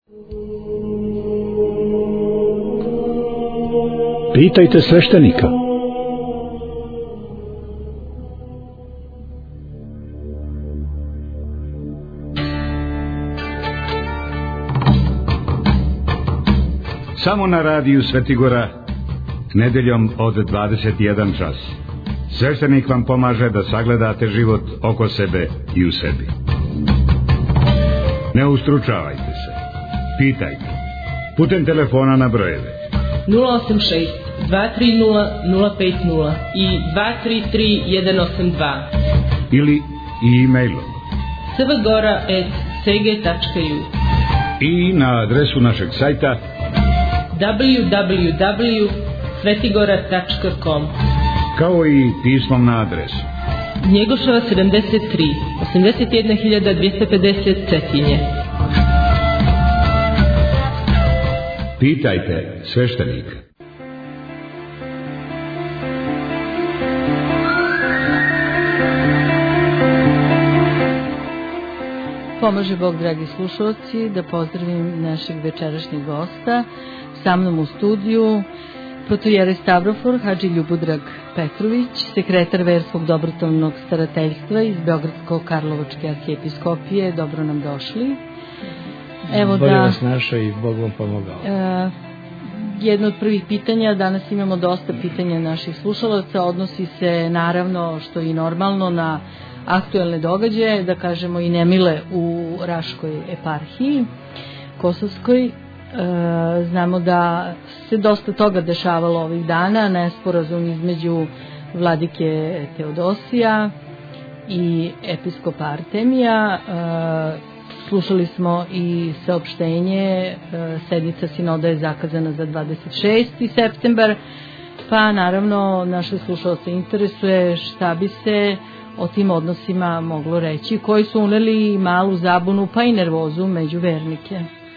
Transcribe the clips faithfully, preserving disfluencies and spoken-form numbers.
Pitajte sveštenika. Samo na radiju Svetigora, nedeljom od dvadeset jedan čas. Sveštenik vam pomaže da sagledate život oko sebe i u sebi. Ne ustručavajte se. Pitajte. Putem telefona na brojeve nula osam šest dva tri nula nula pet nula i dva tri tri jedan osam dva ili e-mailom svgora at s g tačka u i na adresu našeg sajta w w w tačka svetigora tačka com, kao i pismom na adresu Njegoševa sedamdeset tri, osamdeset jedna hiljada dvjesto pedeset Cetinje. Pitajte sveštenika. Pomaže Bog, dragi slušalci, da pozdravim našeg večerašnjeg gosta. Sa mnom u studiju protojerej Stavrofor Hadži Ljubodrag Petrović, sekretar Verskog dobrotvornog starateljstva iz Beogradsko-Karlovačke arhijepiskopije. Dobro nam došli. Evo Bolje da, vas našao i Bog vam pomogao. E, jedno od prvih pitanja, danas imamo dosta pitanja naših slušalaca, odnosi se naravno, što je i normalno, na aktuelne događaje, da kažemo i nemile u Raškoj eparhiji Kosovskoj. E, znamo da se dosta toga dešavalo ovih dana, nesporazum između vladike Teodosija i episkopa Artemija. E, Slušali smo i saopštenje, sednica sinoda je zakazana za dvadeset šesti septembar, pa naravno naše slušalce interesuje šta bi se o tim odnosima moglo reći, koji su uneli malu zabunu pa i nervozu među vernike.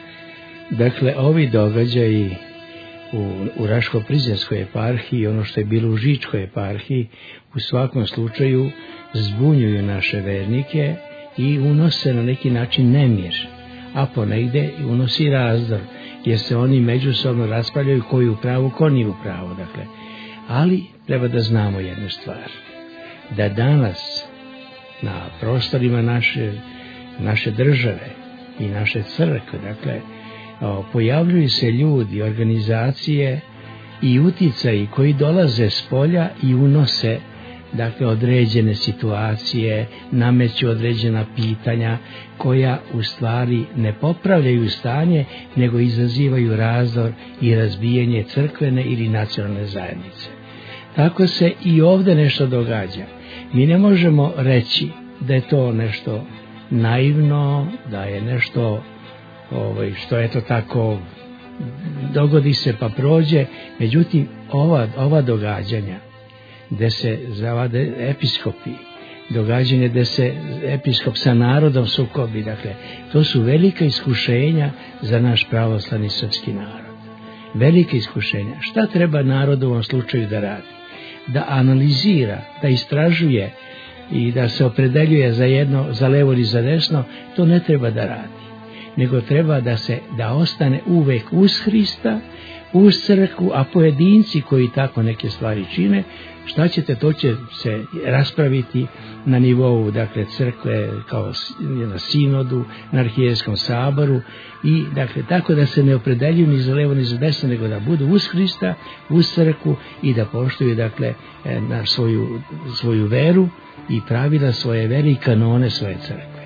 Dakle, ovi događaji u, u Raško-Prizrenskoj eparhiji, ono što je bilo u Žičkoj eparhiji, u svakom slučaju zbunjuju naše vernike i unose na neki način nemir, a ponegde unosi razdor, jer se oni međusobno raspravljaju ko je u pravu, ko nije u pravu. Dakle. Ali treba da znamo jednu stvar, da danas na prostorima naše, naše države i naše crkve, dakle, pojavljuju se ljudi, organizacije i uticaji koji dolaze s polja i unose, dakle, određene situacije, nameću određena pitanja koja u stvari ne popravljaju stanje, nego izazivaju razdor i razbijanje crkvene ili nacionalne zajednice. Tako se i ovde nešto događa. Mi ne možemo reći da je to nešto naivno, da je nešto ovaj, što je to tako, dogodi se pa prođe, međutim ova, ova događanja gde se zavade episkopi, događanje gde se episkop sa narodom sukobi, dakle, to su velika iskušenja za naš pravoslavni srpski narod. Velika iskušenja. Šta treba narod u ovom slučaju da radi? Da analizira, da istražuje i da se opredeljuje za jedno, za levo ili za desno, to ne treba da radi. Nego treba da se, da ostane uvek uz Hrista, uz crkvu, a pojedinci koji tako neke stvari čine, šta ćete, to će se raspraviti na nivou, dakle, crkve kao na sinodu, na arhijejskom saboru i, dakle, tako da se ne opredeljuju ni za levo ni za desno, nego da budu uz Hrista, uz crkvu i da poštuju, dakle, na svoju, svoju veru i pravila svoje vere i kanone svoje crkve.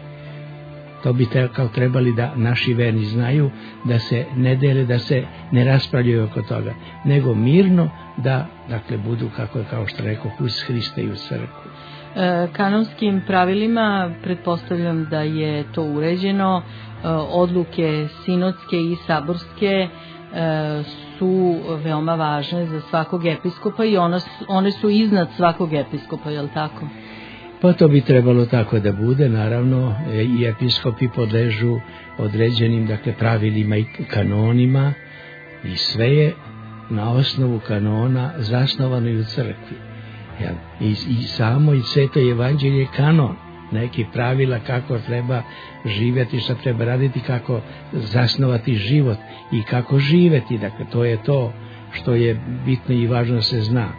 To bi te, kao trebali da naši verni znaju, da se ne dele, da se ne raspravljaju oko toga, nego mirno da, dakle, budu, kako je, kao što rekao, uz Hrista i uz crkvu. E, kanonskim pravilima pretpostavljam da je to uređeno, e, odluke sinodske i saborske e, su veoma važne za svakog episkopa i ona, one su iznad svakog episkopa, je li tako? Pa to bi trebalo tako da bude, naravno, i episkopi podležu određenim, dakle, pravilima i kanonima i sve je na osnovu kanona zasnovano i u crkvi. I, i samo i sveto evanđelje je kanon. neki pravila kako treba živjeti, šta treba raditi, kako zasnovati život i kako živjeti. Dakle, to je to što je bitno i važno da se zna.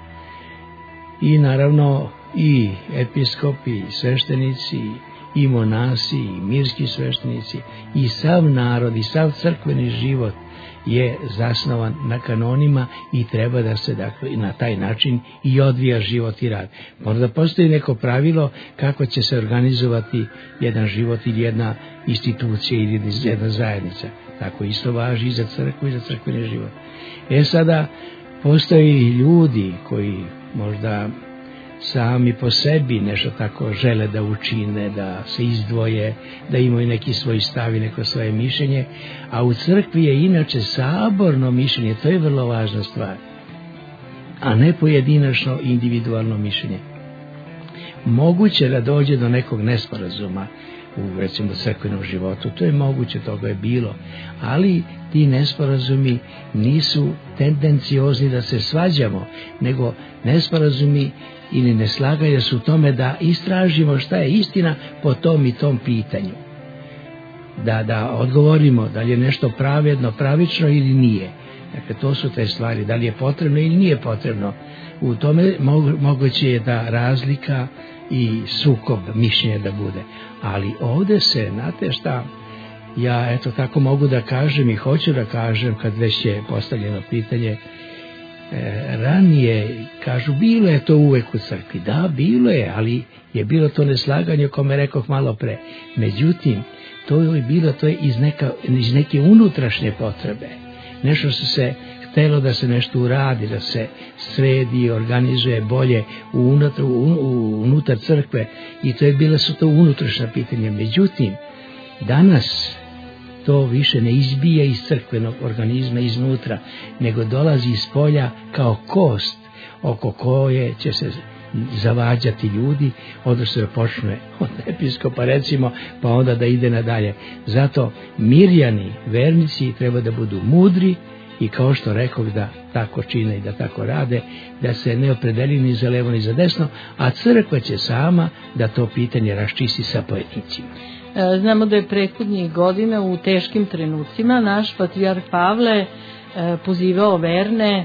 I naravno i episkopi, i sveštenici, i monasi, i mirski sveštenici, i sav narod, i sav crkveni život je zasnovan na kanonima i treba da se, dakle, na taj način i odvija život i rad. Možda postoji neko pravilo kako će se organizovati jedan život ili jedna institucija ili jedna zajednica. Tako isto važi i za crkvu i za crkveni život. E sada, postoji ljudi koji možda sami po sebi nešto tako žele da učine, da se izdvoje, da imaju neki svoj stav i neko svoje mišljenje, a u crkvi je inače saborno mišljenje, to je vrlo važna stvar, a ne pojedinačno individualno mišljenje. Moguće da dođe do nekog nesporazuma u, recimo, crkvenom životu, to je moguće, toga je bilo, ali ti nesporazumi nisu tendenciozni da se svađamo, nego nesporazumi ili neslaganja su u tome da istražimo šta je istina po tom i tom pitanju. Da, da odgovorimo da li je nešto pravedno, pravično ili nije. Dakle, to su te stvari, da li je potrebno ili nije potrebno. U tome moguće je da razlika i sukob mišljenja da bude. Ali ovdje se, znate šta, ja eto tako mogu da kažem i hoću da kažem kad već je postavljeno pitanje, E, ranije, kažu, bilo je to uvek u crkvi. Da, bilo je, ali je bilo to neslaganje o kome rekoh malo pre. Međutim, to je bilo to je iz, neka, iz neke unutrašnje potrebe. Nešto što se htelo da se nešto uradi, da se sredi, organizuje bolje unutar, unutar crkve, i to je bila su to unutrašnja pitanja. Međutim, danas to više ne izbija iz crkvenog organizma iznutra, nego dolazi iz polja kao kost oko koje će se zavađati ljudi, odnosno da počne od episkopa, recimo, pa onda da ide nadalje. Zato mirjani, vernici, treba da budu mudri i, kao što rekao, da tako čine i da tako rade, da se ne opredeli ni za levo ni za desno, a crkva će sama da to pitanje raščisti sa pojedinacima. Znamo da je prethodnih godina u teškim trenucima naš patrijarh Pavle pozivao verne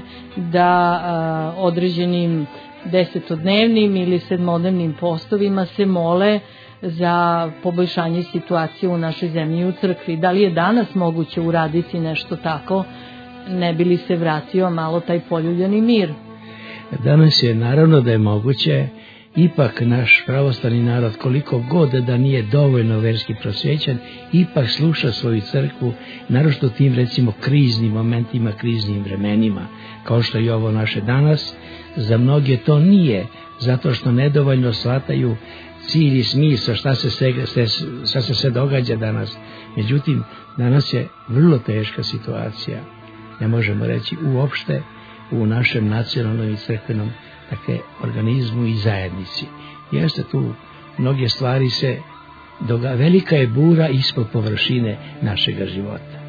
da određenim desetodnevnim ili sedmodnevnim postovima se mole za poboljšanje situacije u našoj zemlji i u crkvi. Da li je danas moguće uraditi nešto tako, ne bi li se vratio malo taj poljuljani mir? Danas je naravno da je moguće. Ipak naš pravoslavni narod, koliko god da nije dovoljno verski prosvećen, ipak sluša svoju crkvu, naročito tim, recimo, kriznim momentima, kriznim vremenima, kao što je ovo naše danas. Za mnoge to nije, zato što nedovoljno shvataju cilj i smisao šta se sve, šta se sve događa danas. Međutim, danas je vrlo teška situacija, ne možemo reći uopšte, u našem nacionalnom i crkvenom, dakle, organizmu i zajednici. Jeste tu mnoge stvari se događa, velika je bura ispod površine našega života.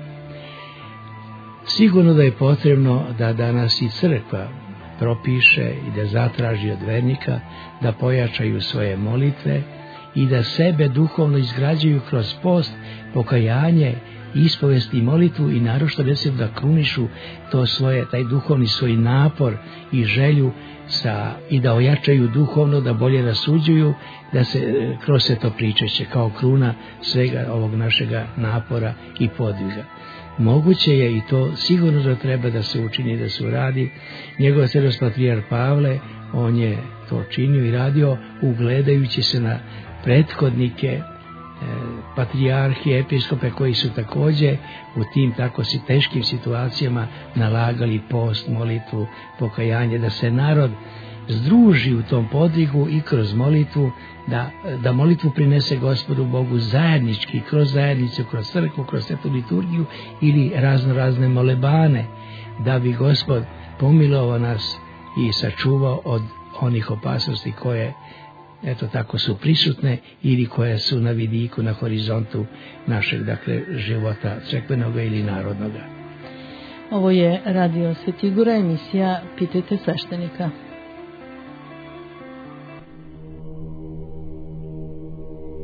Sigurno da je potrebno da danas i crkva propiše i da zatraži od vernika da pojačaju svoje molitve i da sebe duhovno izgrađuju kroz post, pokajanje, ispovest i molitvu, i naročito da krunišu to svoje, taj duhovni svoj napor i želju sa, i da ojačaju duhovno, da bolje rasuđuju, da se kroz sve to pričaće kao kruna svega ovog našega napora i podviga. Moguće je i to sigurno da treba da se učini, da se uradi. Njegov sredost patrijarh Pavle, on je to činio i radio ugledajući se na prethodnike, patrijarhi, episkope, koji su također u tim tako si teškim situacijama nalagali post, molitvu, pokajanje, da se narod združi u tom podvigu i kroz molitvu, da, da molitvu prinese Gospodu Bogu zajednički, kroz zajednicu, kroz crkvu, kroz svetu liturgiju ili razno razne molebane, da bi Gospod pomilovao nas i sačuvao od onih opasnosti koje, eto tako, su prisutne ili koje su na vidiku, na horizontu našeg, dakle, života crkvenoga ili narodnoga. Ovo je Radio Svetigora, emisija Pitajte sveštenika.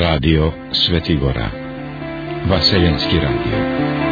Radio Svetigora, Vaseljenski radio.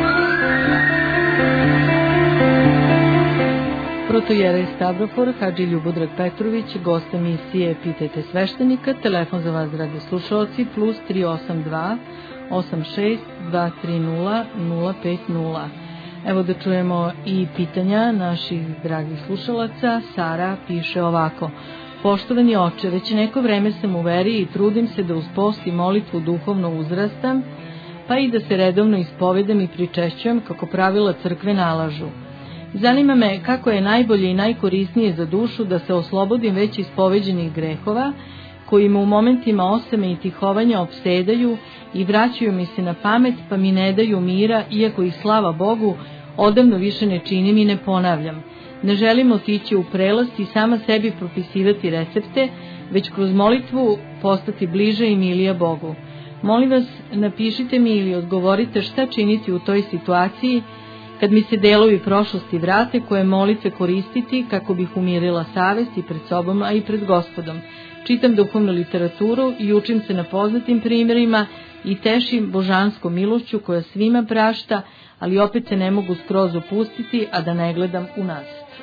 Protojerej Stavrofor, Hadži Ljubodrag Petrović, gost emisije Pitajte sveštenika, telefon za vas, dragi slušalci, plus tri osam dva osam šest dva tri nula nula pet nula. Evo da čujemo i pitanja naših dragih slušalaca. Sara piše ovako: poštovani oče, već neko vreme sam u veri i trudim se da uz post i molitvu duhovno uzrastam, pa i da se redovno ispovedam i pričešćujem kako pravila crkve nalažu. Zanima me kako je najbolje i najkorisnije za dušu da se oslobodim već ispoveđenih grehova, koji me u momentima osame i tihovanja opsedaju i vraćaju mi se na pamet, pa mi ne daju mira, iako ih, slava Bogu, odavno više ne činim i ne ponavljam. Ne želim otići u prelast i sama sebi propisivati recepte, već kroz molitvu postati bliže i milija Bogu. Molim vas, napišite mi ili odgovorite šta činiti u toj situaciji, kad mi se delovi prošlosti vrate, koje molitve koristiti kako bih umirila savest i pred sobom, a i pred Gospodom. Čitam duhovnu literaturu i učim se na poznatim primjerima i tešim božanskom milošću koja svima prašta, ali opet se ne mogu skroz opustiti, a da ne gledam u nas.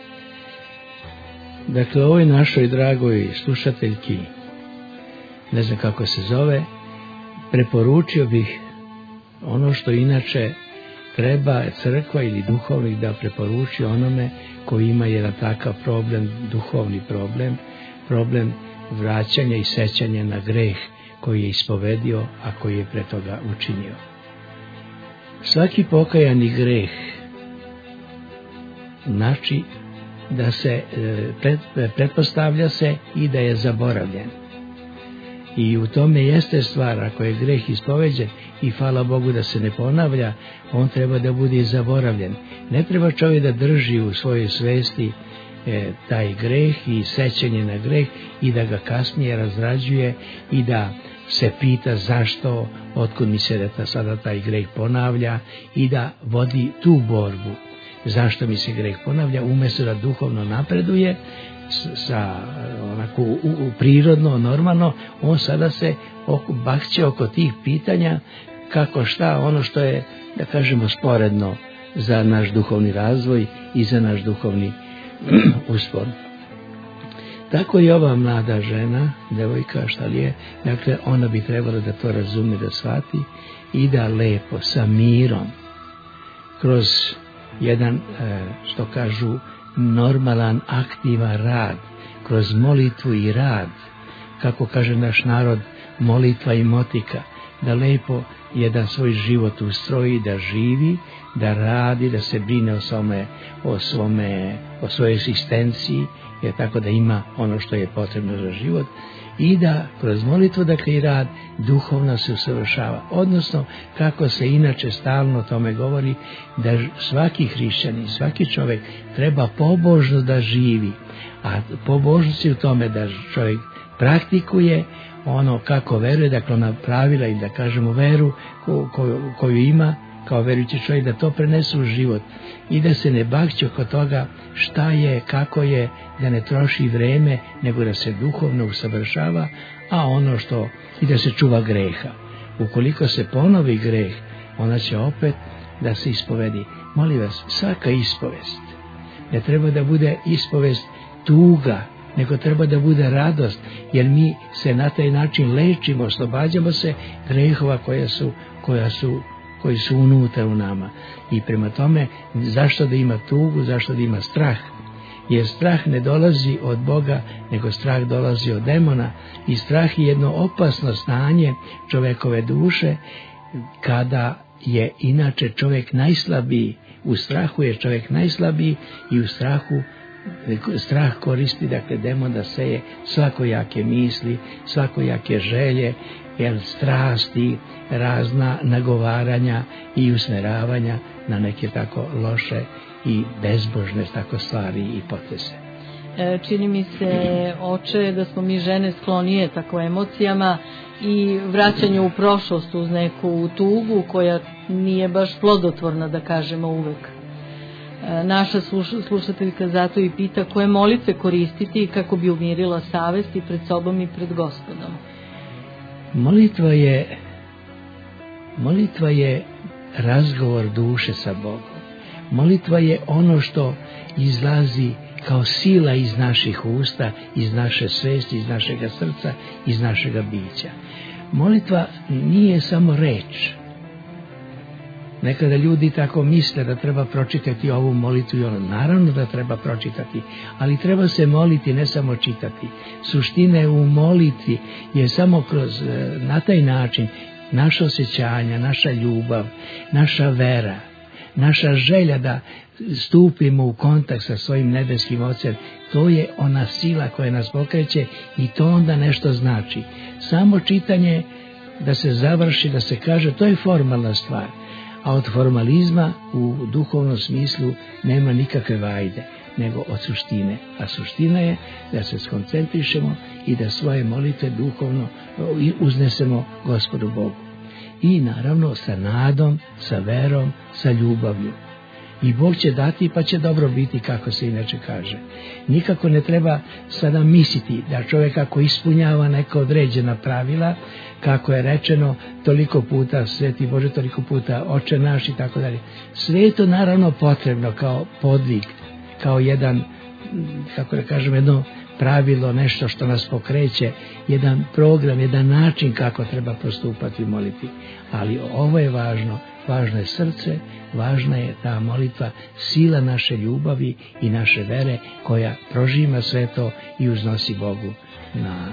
Dakle, ovoj našoj dragoj slušateljki, ne znam kako se zove, preporučio bih ono što inače treba crkva ili duhovnik da preporuči onome koji ima jedan takav problem, duhovni problem, problem vraćanja i sećanja na greh koji je ispovedio, a koji je pre toga učinio. Svaki pokajani greh znači da se pretpostavlja se i da je zaboravljen. I u tome jeste stvar, ako je greh ispoveđen i hvala Bogu da se ne ponavlja, on treba da bude zaboravljen. Ne treba čovjek da drži u svojoj svesti e, taj greh i sećanje na greh i da ga kasnije razrađuje i da se pita zašto, otkud mi se da sada taj greh ponavlja i da vodi tu borbu. Zašto mi se greh ponavlja, umjesto da duhovno napreduje, sa onako u, u, prirodno, normalno, on sada se oko, bakće oko tih pitanja kako šta, ono što je, da kažemo, sporedno za naš duhovni razvoj i za naš duhovni uspon. Tako i ova mlada žena, devojka, šta li je, dakle, ona bi trebala da to razume, da shvati i da lepo, sa mirom, kroz jedan, što kažu, normalan, aktivan rad, kroz molitvu i rad, kako kaže naš narod, molitva i motika, da lepo jedan svoj život ustroji, da živi, da radi, da se brine o svome, o svome, o svojoj egzistenciji, je tako da ima ono što je potrebno za život i da kroz molitvu, dakle i rad, duhovno se usavršava. Odnosno, kako se inače stalno o tome govori, da svaki hrišćanin, svaki čovjek treba pobožno da živi, a pobožnost je u tome da čovjek praktikuje ono kako veruje, dakle ona pravila i da kažemo veru koju, koju ima kao verujući čovjek, da to prenese u život i da se ne bakće oko toga šta je, kako je, da ne troši vreme, nego da se duhovno usavršava, a ono što i da se čuva greha. Ukoliko se ponovi greh, ona će opet da se ispovedi. Molim vas, svaka ispovest ne treba da bude ispovest tuga, nego treba da bude radost, jer mi se na taj način lečimo, oslobađamo se grehova koja su, koja su koji su unutra u nama. I prema tome, zašto da ima tugu, zašto da ima strah? Jer strah ne dolazi od Boga, nego strah dolazi od demona i strah je jedno opasno stanje čovekove duše, kada je inače čovjek najslabiji. U strahu je čovjek najslabiji i u strahu strah koristi, dakle, demon da seje svakojake misli, svakojake želje, jer strasti, razna nagovaranja i usmeravanja na neke tako loše i bezbožne tako stvari i poteze. E, čini mi se, oče, da smo mi žene sklonije tako emocijama i vraćanju u prošlost uz neku tugu koja nije baš plodotvorna, da kažemo, uvek. E, naša sluš, slušateljka zato i pita koje molitve koristiti kako bi umirila savest i pred sobom i pred Gospodom. Molitva je, molitva je razgovor duše sa Bogom. Molitva je ono što izlazi kao sila iz naših usta, iz naše svesti, iz našega srca, iz našega bića. Molitva nije samo reč. Nekada ljudi tako misle da treba pročitati ovu molitvu i ono. Naravno da treba pročitati, ali treba se moliti, ne samo čitati. Suština je u molitvi je samo kroz, na taj način, naša osjećanja, naša ljubav, naša vera, naša želja da stupimo u kontakt sa svojim nebeskim Ocem, to je ona sila koja nas pokreće i to onda nešto znači. Samo čitanje da se završi, da se kaže, to je formalna stvar, a od formalizma u duhovnom smislu nema nikakve vajde, nego od suštine. A suština je da se skoncentrišemo i da svoje molitve duhovno uznesemo Gospodu Bogu. I naravno sa nadom, sa verom, sa ljubavlju. I Bog će dati pa će dobro biti, kako se inače kaže. Nikako ne treba sada misliti da čovjek ako ispunjava neka određena pravila, kako je rečeno toliko puta Sveti Bože, toliko puta Oče naš i tako dalje. Sve je to naravno potrebno kao podvig, kao jedan, kako da kažem, jedno pravilo, nešto što nas pokreće, jedan program, jedan način kako treba postupati u molitvi. Ali ovo je važno, važno je srce, važna je ta molitva, sila naše ljubavi i naše vere koja prožima sve to i uznosi Bogu na,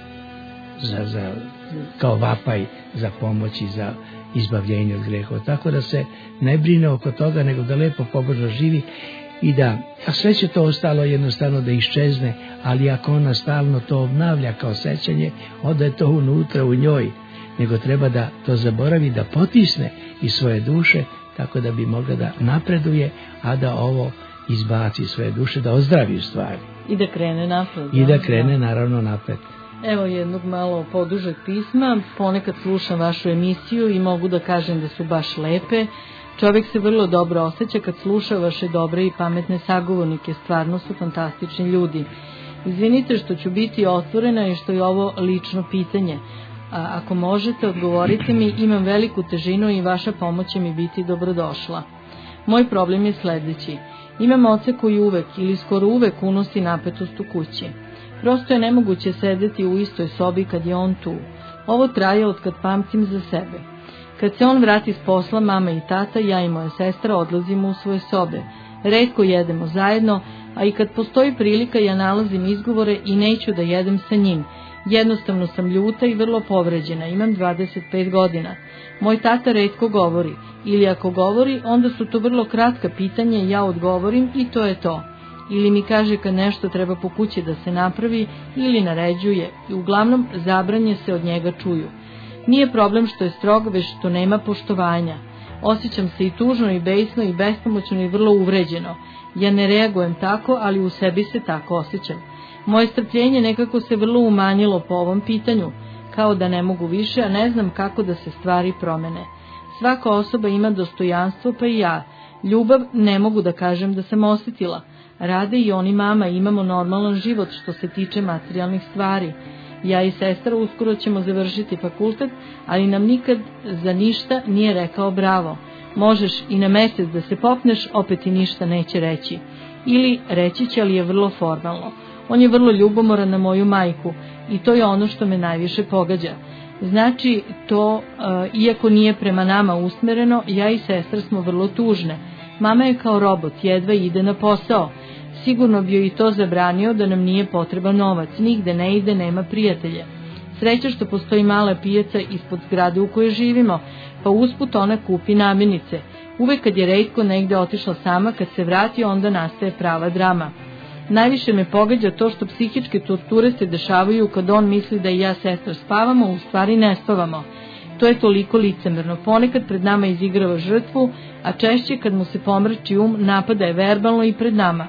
za, za, kao vapaj za pomoć i za izbavljenje od grehova. Tako da se ne brine oko toga, nego da lepo pobožno živi i da, a sve će to ostalo jednostavno da iščezne, ali ako ona stalno to obnavlja kao sećanje, onda je to unutra u njoj, nego treba da to zaboravi, da potisne iz svoje duše, tako da bi mogla da napreduje, a da ovo izbaci svoje duše, da ozdravi u stvari. I da krene napred. I da krene naravno napred. Evo jednog malo podužeg pisma, ponekad slušam vašu emisiju i mogu da kažem da su baš lepe. Čovjek se vrlo dobro osjeća kad sluša vaše dobre i pametne sagovornike, stvarno su fantastični ljudi. Izvinite što ću biti otvorena i što je ovo lično pitanje. A ako možete, odgovorite mi, imam veliku težinu i vaša pomoć će mi biti dobrodošla. Moj problem je sljedeći. Imam oca koji uvek ili skoro uvek unosi napetost u kući. Prosto je nemoguće sedeti u istoj sobi kad je on tu. Ovo traje od kad pamtim za sebe. Kad se on vrati s posla, mama i tata, ja i moja sestra odlazimo u svoje sobe. Retko jedemo zajedno, a i kad postoji prilika ja nalazim izgovore i neću da jedem sa njim. Jednostavno sam ljuta i vrlo povređena, imam dvadeset pet godina. Moj tata retko govori, ili ako govori, onda su to vrlo kratka pitanja i ja odgovorim i to je to. Ili mi kaže kad nešto treba po kući da se napravi, ili naređuje, i uglavnom zabranje se od njega čuju. Nije problem što je strog, već što nema poštovanja. Osjećam se i tužno i besno i bespomoćno i vrlo uvređeno. Ja ne reagujem tako, ali u sebi se tako osjećam. Moje strpljenje nekako se vrlo umanjilo po ovom pitanju, kao da ne mogu više, a ne znam kako da se stvari promene. Svaka osoba ima dostojanstvo, pa i ja. Ljubav ne mogu da kažem da sam osjetila. Rade i oni mama, imamo normalan život što se tiče materijalnih stvari. Ja i sestra uskoro ćemo završiti fakultet, ali nam nikad za ništa nije rekao bravo. Možeš i na mjesec da se popneš, opet ti ništa neće reći. Ili reći će, ali je vrlo formalno. On je vrlo ljubomoran na moju majku i to je ono što me najviše pogađa. Znači, to, uh, iako nije prema nama usmereno, ja i sestra smo vrlo tužne. Mama je kao robot, jedva ide na posao. Sigurno bi joj i to zabranio da nam nije potreban novac, nigde ne ide, nema prijatelje. Sreća što postoji mala pijaca ispod zgrade u kojoj živimo, pa usput ona kupi namirnice. Uvek kad je retko negde otišla sama, kad se vrati onda nastaje prava drama. Najviše me pogađa to što psihičke torture se dešavaju kad on misli da i ja sestra spavamo, u stvari ne spavamo. To je toliko licemerno. Ponekad pred nama izigrava žrtvu, a češće kad mu se pomrači um, napada je verbalno i pred nama.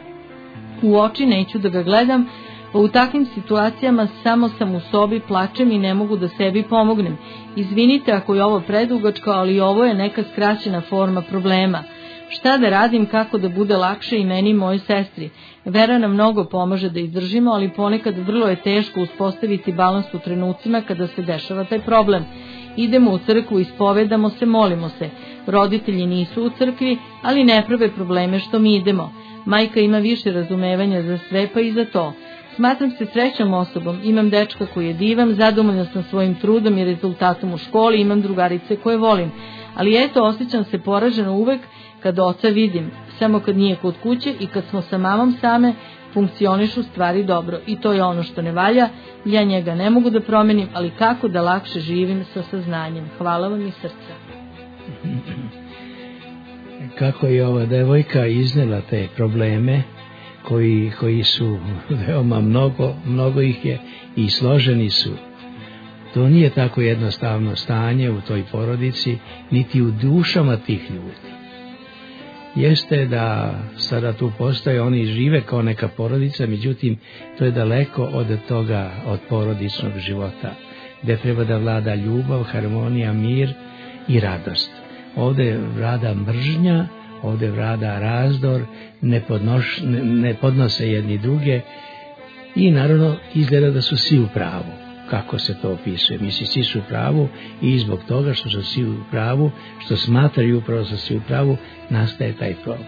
U oči neću da ga gledam, a u takvim situacijama samo sam u sobi, plačem i ne mogu da sebi pomognem. Izvinite ako je ovo predugačko, ali ovo je neka skraćena forma problema. Šta da radim, kako da bude lakše i meni i mojoj sestri? Vera nam mnogo pomaže da izdržimo, ali ponekad vrlo je teško uspostaviti balans u trenucima kada se dešava taj problem. Idemo u crkvu, ispovedamo se, molimo se. Roditelji nisu u crkvi, ali ne prave probleme što mi idemo. Majka ima više razumevanja za sve, pa i za to. Smatram se srećnom osobom, imam dečka koji je divan, zadovoljna sam svojim trudom i rezultatom u školi, imam drugarice koje volim. Ali eto, osjećam se poraženo uvek kad oca vidim, samo kad nije kod kuće i kad smo sa mamom same, funkcionišu stvari dobro. I to je ono što ne valja, ja njega ne mogu da promenim, ali kako da lakše živim sa saznanjem. Hvala vam iz srca. Kako je ova devojka iznela te probleme, koji, koji su veoma mnogo, mnogo ih je i složeni su. To nije tako jednostavno stanje u toj porodici, niti u dušama tih ljudi. Jeste da sada tu postoje, oni žive kao neka porodica, međutim, to je daleko od toga, od porodičnog života, gde treba da vlada ljubav, harmonija, mir i radost. Ovde vlada mržnja, ovde vlada razdor, ne, podnoš, ne, ne podnose jedni druge i naravno izgleda da su svi u pravu. Kako se to opisuje? Misli, svi su u pravu i zbog toga što su svi u pravu, što smatraju upravo su svi u pravu, nastaje taj problem.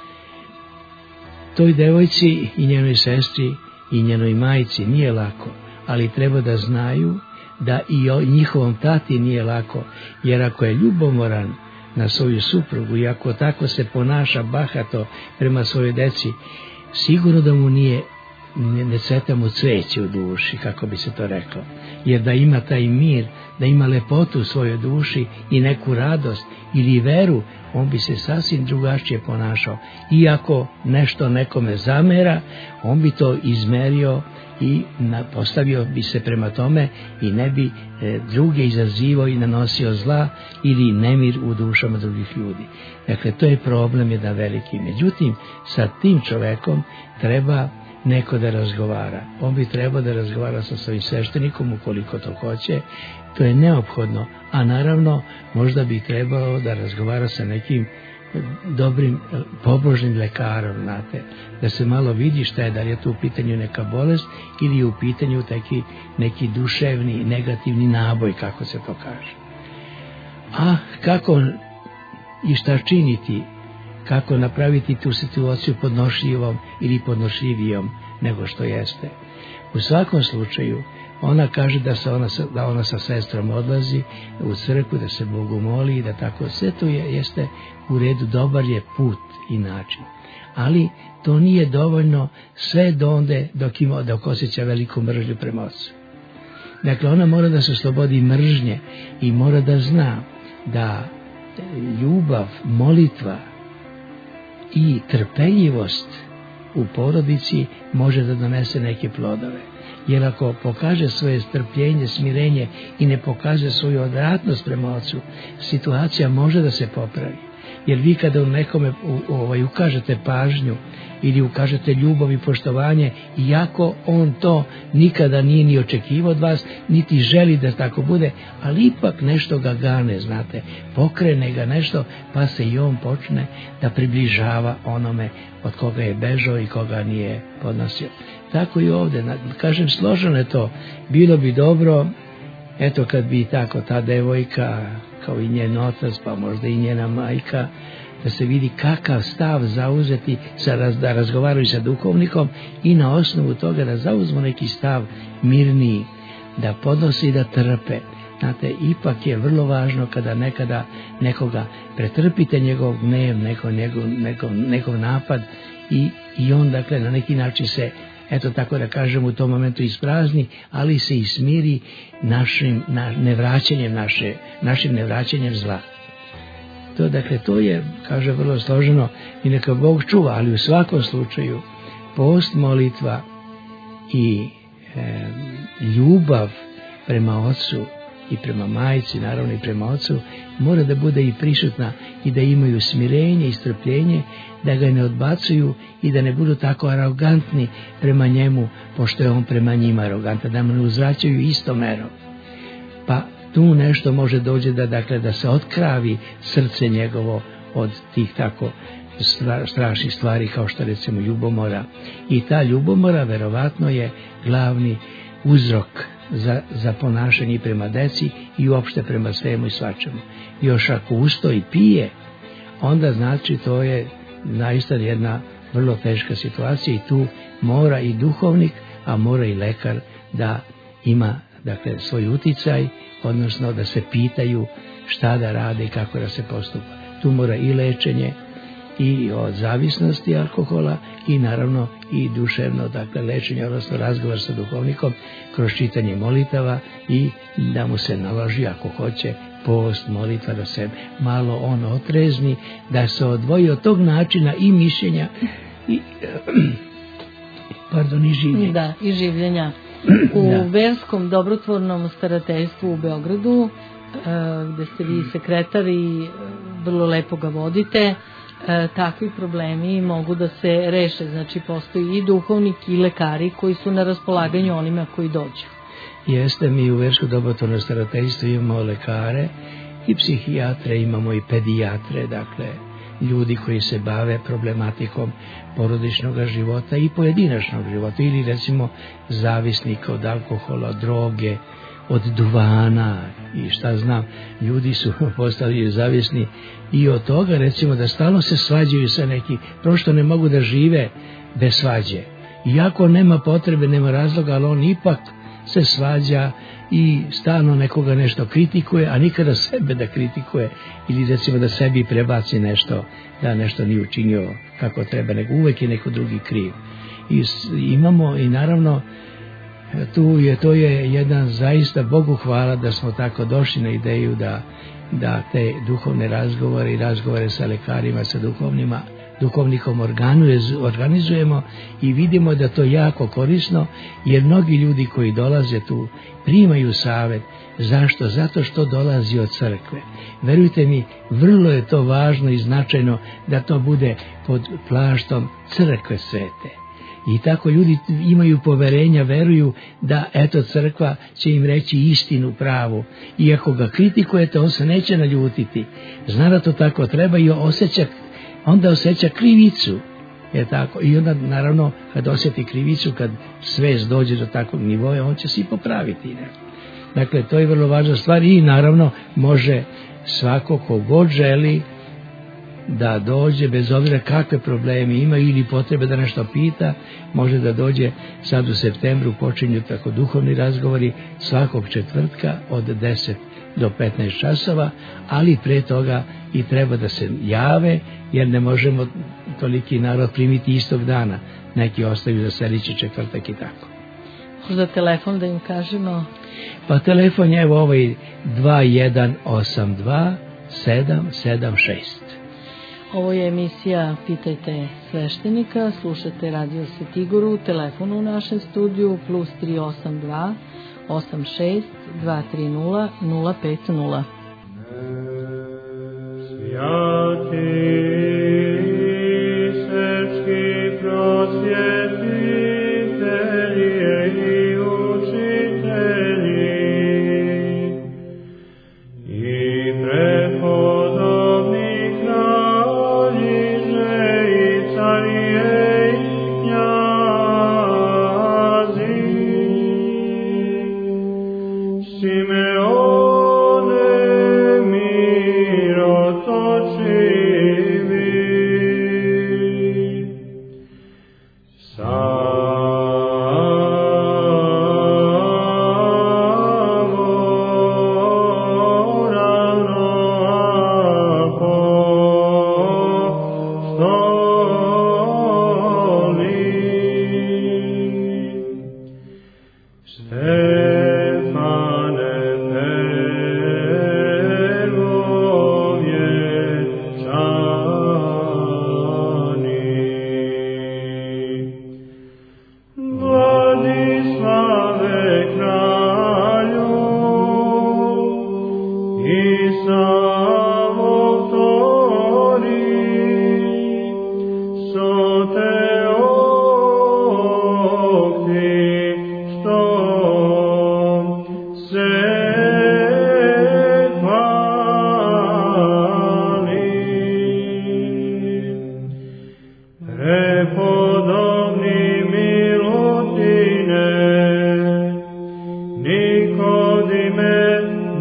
Toj devojci i njenoj sestri i njenoj majci nije lako, ali treba da znaju da i o njihovom tati nije lako, jer ako je ljubomoran na svoju suprugu i ako tako se ponaša bahato prema svojoj deci, sigurno da mu nije, ne, ne cveta mu cveće u duši, kako bi se to reklo. Jer da ima taj mir, da ima lepotu u svojoj duši i neku radost ili veru, on bi se sasvim drugačije ponašao. Iako nešto nekome zamera, on bi to izmerio i postavio bi se prema tome i ne bi e, druge izazivao i nanosio zla ili nemir u dušama drugih ljudi. Dakle, to je problem jedan veliki. Međutim, sa tim čovekom treba neko da razgovara. On bi trebao da razgovara sa svojim sveštenikom ukoliko to hoće. To je neophodno, a naravno možda bi trebalo da razgovara sa nekim dobrim pobožnim lekarom, znate, da se malo vidi šta je, da li je tu u pitanju neka bolest ili je u pitanju taki, neki duševni, negativni naboj, kako se to kaže. A kako i šta činiti, kako napraviti tu situaciju podnošljivom ili podnošljivijom nego što jeste. U svakom slučaju, ona kaže da se ona, da ona sa sestrom odlazi u crkvu, da se Bogu moli i da tako sve to je, jeste u redu, dobar je put i način. Ali to nije dovoljno sve do onde dok ima, dok osjeća veliku mržnju prema ocu. Dakle, ona mora da se oslobodi mržnje i mora da zna da ljubav, molitva i trpeljivost u porodici može da donese neke plodove. Jer ako pokaže svoje strpljenje, smirenje i ne pokaže svoju odvratnost prema ocu, situacija može da se popravi. Jer vi kada u nekome u, ovaj, ukažete pažnju ili ukažete ljubav i poštovanje, iako on to nikada nije ni očekivao od vas, niti želi da tako bude, ali ipak nešto ga gane, znate, pokrene ga nešto, pa se i on počne da približava onome od koga je bežao i koga nije podnosio. Tako i ovdje, kažem, složeno je to. Bilo bi dobro, eto, kad bi tako ta devojka, kao i njen otac, pa možda i njena majka, da se vidi kakav stav zauzeti, da razgovaraju sa duhovnikom i na osnovu toga da zauzmu neki stav mirniji, da podnosi i da trpe. Znate, ipak je vrlo važno kada nekada nekoga pretrpite njegov gnev, neko, njegov, neko, nekog napad i, i on, dakle, na neki način se, eto tako da kažem, u tom momentu isprazni, ali se i smiri našim na, nevraćanjem naše, našim nevraćanjem zla. To, dakle, to je, kaže, vrlo složeno i neka Bog čuva, ali u svakom slučaju post, molitva i e, ljubav prema ocu i prema majci, naravno i prema ocu, mora da bude i prisutna i da imaju smirenje i strpljenje, da ga ne odbacuju i da ne budu tako arogantni prema njemu, pošto je on prema njima arogantan, da mu ne uzvraćaju istom merom. Pa tu nešto može dođe da, dakle, da se otkravi srce njegovo od tih tako strašnih stvari kao što recimo ljubomora. I ta ljubomora verovatno je glavni uzrok za, za ponašanje prema deci i uopšte prema svemu i svačemu. Još ako usto i pije, onda znači to je naista jedna vrlo teška situacija i tu mora i duhovnik, a mora i lekar da ima, dakle, svoj uticaj, odnosno da se pitaju šta da rade i kako da se postupa. Tu mora i lečenje i od zavisnosti alkohola i naravno i duševno, dakle, lečenje, odnosno razgovor sa duhovnikom kroz čitanje molitava i da mu se naloži, ako hoće, post, molitva, da se malo on otrezni, da se odvoji od tog načina i mišljenja i, pardon, i življenja. Da, i življenja. U da. Verskom dobrotvornom starateljstvu u Beogradu, gde ste vi sekretar i vrlo lepo ga vodite, takvi problemi mogu da se reše. Znači, postoji i duhovnik i lekari koji su na raspolaganju onima koji dođu. Jeste, mi u Verskom dobrotvornom starateljstvu imamo lekare i psihijatre, imamo i pedijatre, dakle, ljudi koji se bave problematikom porodičnog života i pojedinačnog života, ili recimo zavisnika od alkohola, od droge, od duvana i šta znam, ljudi su postali zavisni i od toga, recimo, da stalno se svađaju sa neki, prosto ne mogu da žive bez svađe. Iako nema potrebe, nema razloga, ali on ipak se svađa i stalno nekoga nešto kritikuje, a nikada sebe da kritikuje ili recimo da sebi prebaci nešto, da nešto nije učinio kako treba, nego uvek je neko drugi kriv. I imamo i naravno tu je, to je jedan zaista, Bogu hvala da smo tako došli na ideju da, da te duhovne razgovore i razgovore sa lekarima, sa duhovnima, duhovnikom organizujemo i vidimo da to jako korisno, jer mnogi ljudi koji dolaze tu primaju savet. Zašto? Zato što dolazi od crkve. Verujte mi, vrlo je to važno i značajno da to bude pod plaštom crkve svete. I tako ljudi imaju poverenja, veruju da eto crkva će im reći istinu pravu. I ako ga kritikujete, on se neće naljutiti. Zna da to tako treba i osjeća, onda osjeća krivicu. Je tako? I onda naravno kad osjeti krivicu, kad svest dođe do takvog nivoja, on će se i popraviti. Ne? Dakle, to je vrlo važna stvar i naravno može svako ko god želi da dođe, bez obzira kakve probleme ima ili potrebe da nešto pita, može da dođe. Sad u septembru počinju tako duhovni razgovori svakog četvrtka od deset do petnaest časova, ali pre toga i treba da se jave, jer ne možemo toliki narod primiti istog dana. Neki ostaju za sledeći četvrtak i tako. Možda telefon da im kažemo? Pa telefon je evo ovaj dva jedan osam dva sedam sedam šest. Ovo je emisija Pitajte sveštenika, slušate Radio Svetigoru, telefon u našem studiju plus tri osam dva osam šest dva tri nula nula pet nula. Svjati srpski prosvjetitelji i učitelji i prepodobni kraljiže i carije i knjazi, Simeone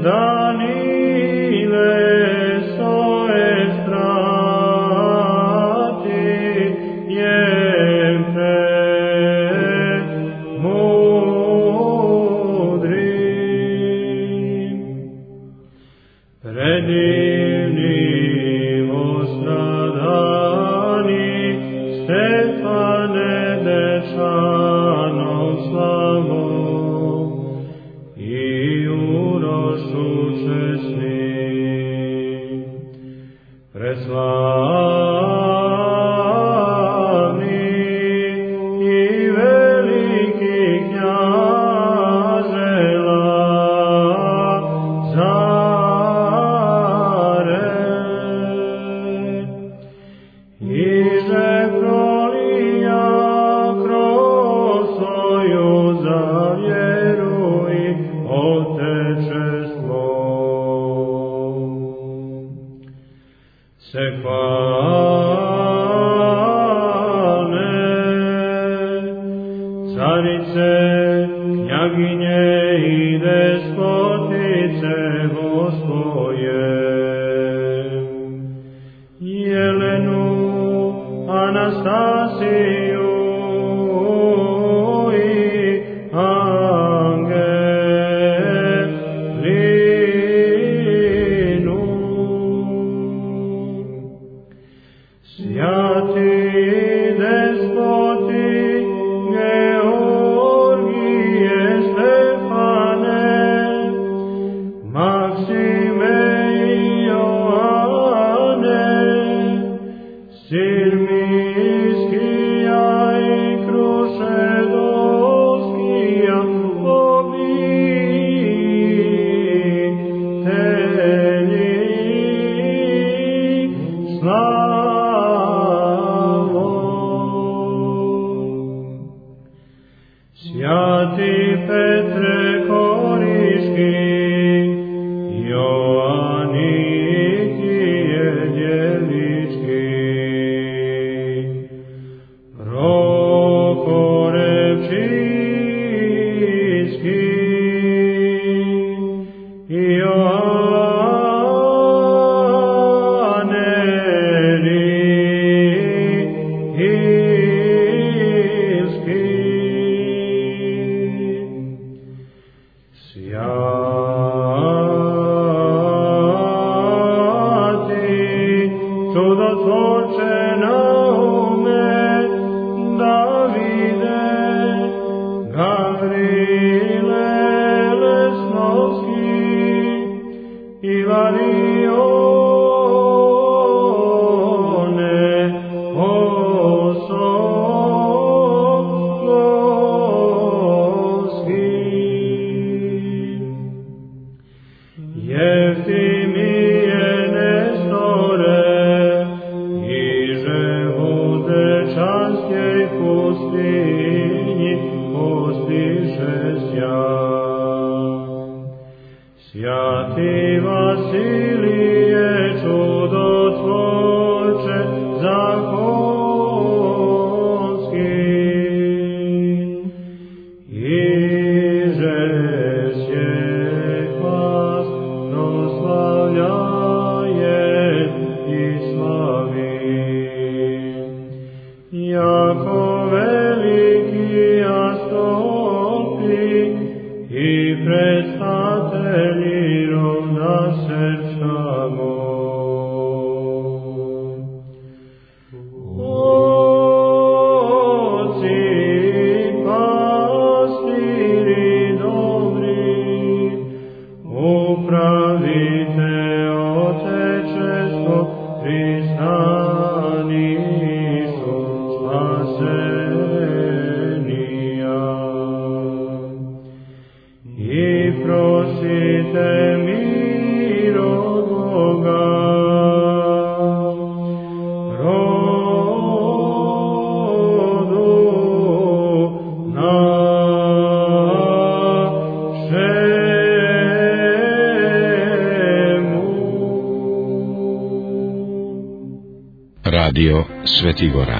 Radio Svetigora,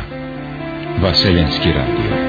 Vaseljenski radio.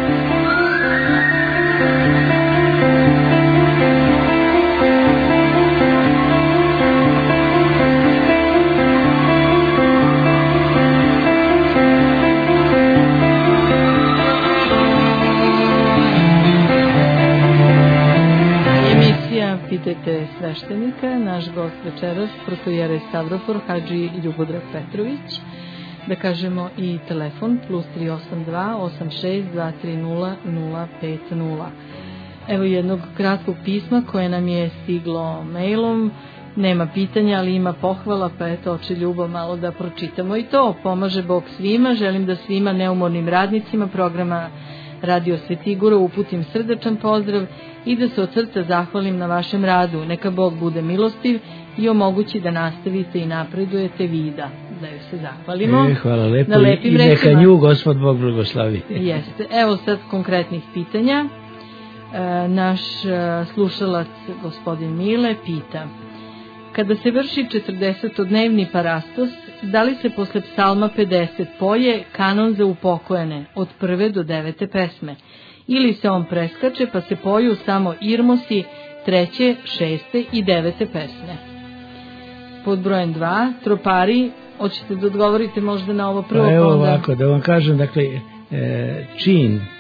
pitanja pitajte sveštenika. Naš gost večeras, protojerej Stavrofor Hadži Ljubodrag Petrović. Da kažemo i telefon plus tri osam dva osam šest dva tri nula nula pet nula. Evo jednog kratkog pisma koje nam je stiglo mailom. Nema pitanja, ali ima pohvala, pa eto, oče Ljubo, malo da pročitamo i to. Pomaže Bog svima, želim da svima neumornim radnicima programa Radio Svetigora uputim srdačan pozdrav i da se od srca zahvalim na vašem radu. Neka Bog bude milostiv i omogući da nastavite i napredujete vida. Da joj se zahvalimo. E, hvala lepo na lepim i neka rečima. nju Gospod Bog blagoslovi. Jeste. Evo sad konkretnih pitanja. E, naš e, slušalac, gospodin Mile, pita: kada se vrši četrdesetodnevni parastos, da li se posle psalma pedeset poje kanon za upokojene od prve do devete pesme, ili se on preskače pa se poju samo irmosi treće, šeste i devete pesme? Pod brojem dva, tropari, hoćete da odgovorite možda na ovo prvo? Pa evo onda... ovako, da vam kažem, dakle, e, čin e,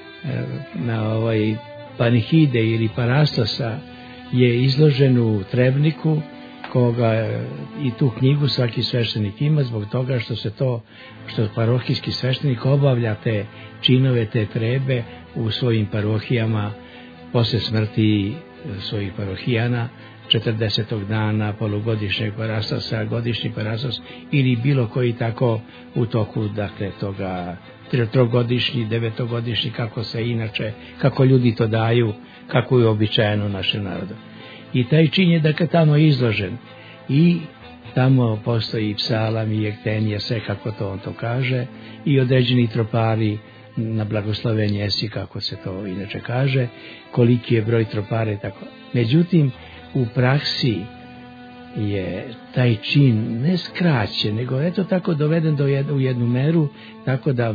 na ovaj panihide ili parastosa je izložen u Trebniku, koga i tu knjigu svaki sveštenik ima, zbog toga što se to, što parohijski sveštenik obavlja te činove, te trebe u svojim parohijama posle smrti svojih parohijana, četrdesetog dana, polugodišnjeg parastosa, godišnji parastos ili bilo koji tako u toku, dakle, toga trogodišnji, devetogodišnji, kako se inače, kako ljudi to daju, kako je običajeno u našem narodu. I taj čin je dakle tamo izložen i tamo postoji psalam i jektenija, sve kako to on to kaže, i određeni tropari na blagosloven jesi, kako se to inače kaže, koliki je broj tropara i tako. Međutim, u praksi je taj čin ne skraćen, nego eto tako doveden do jednu, u jednu meru, tako da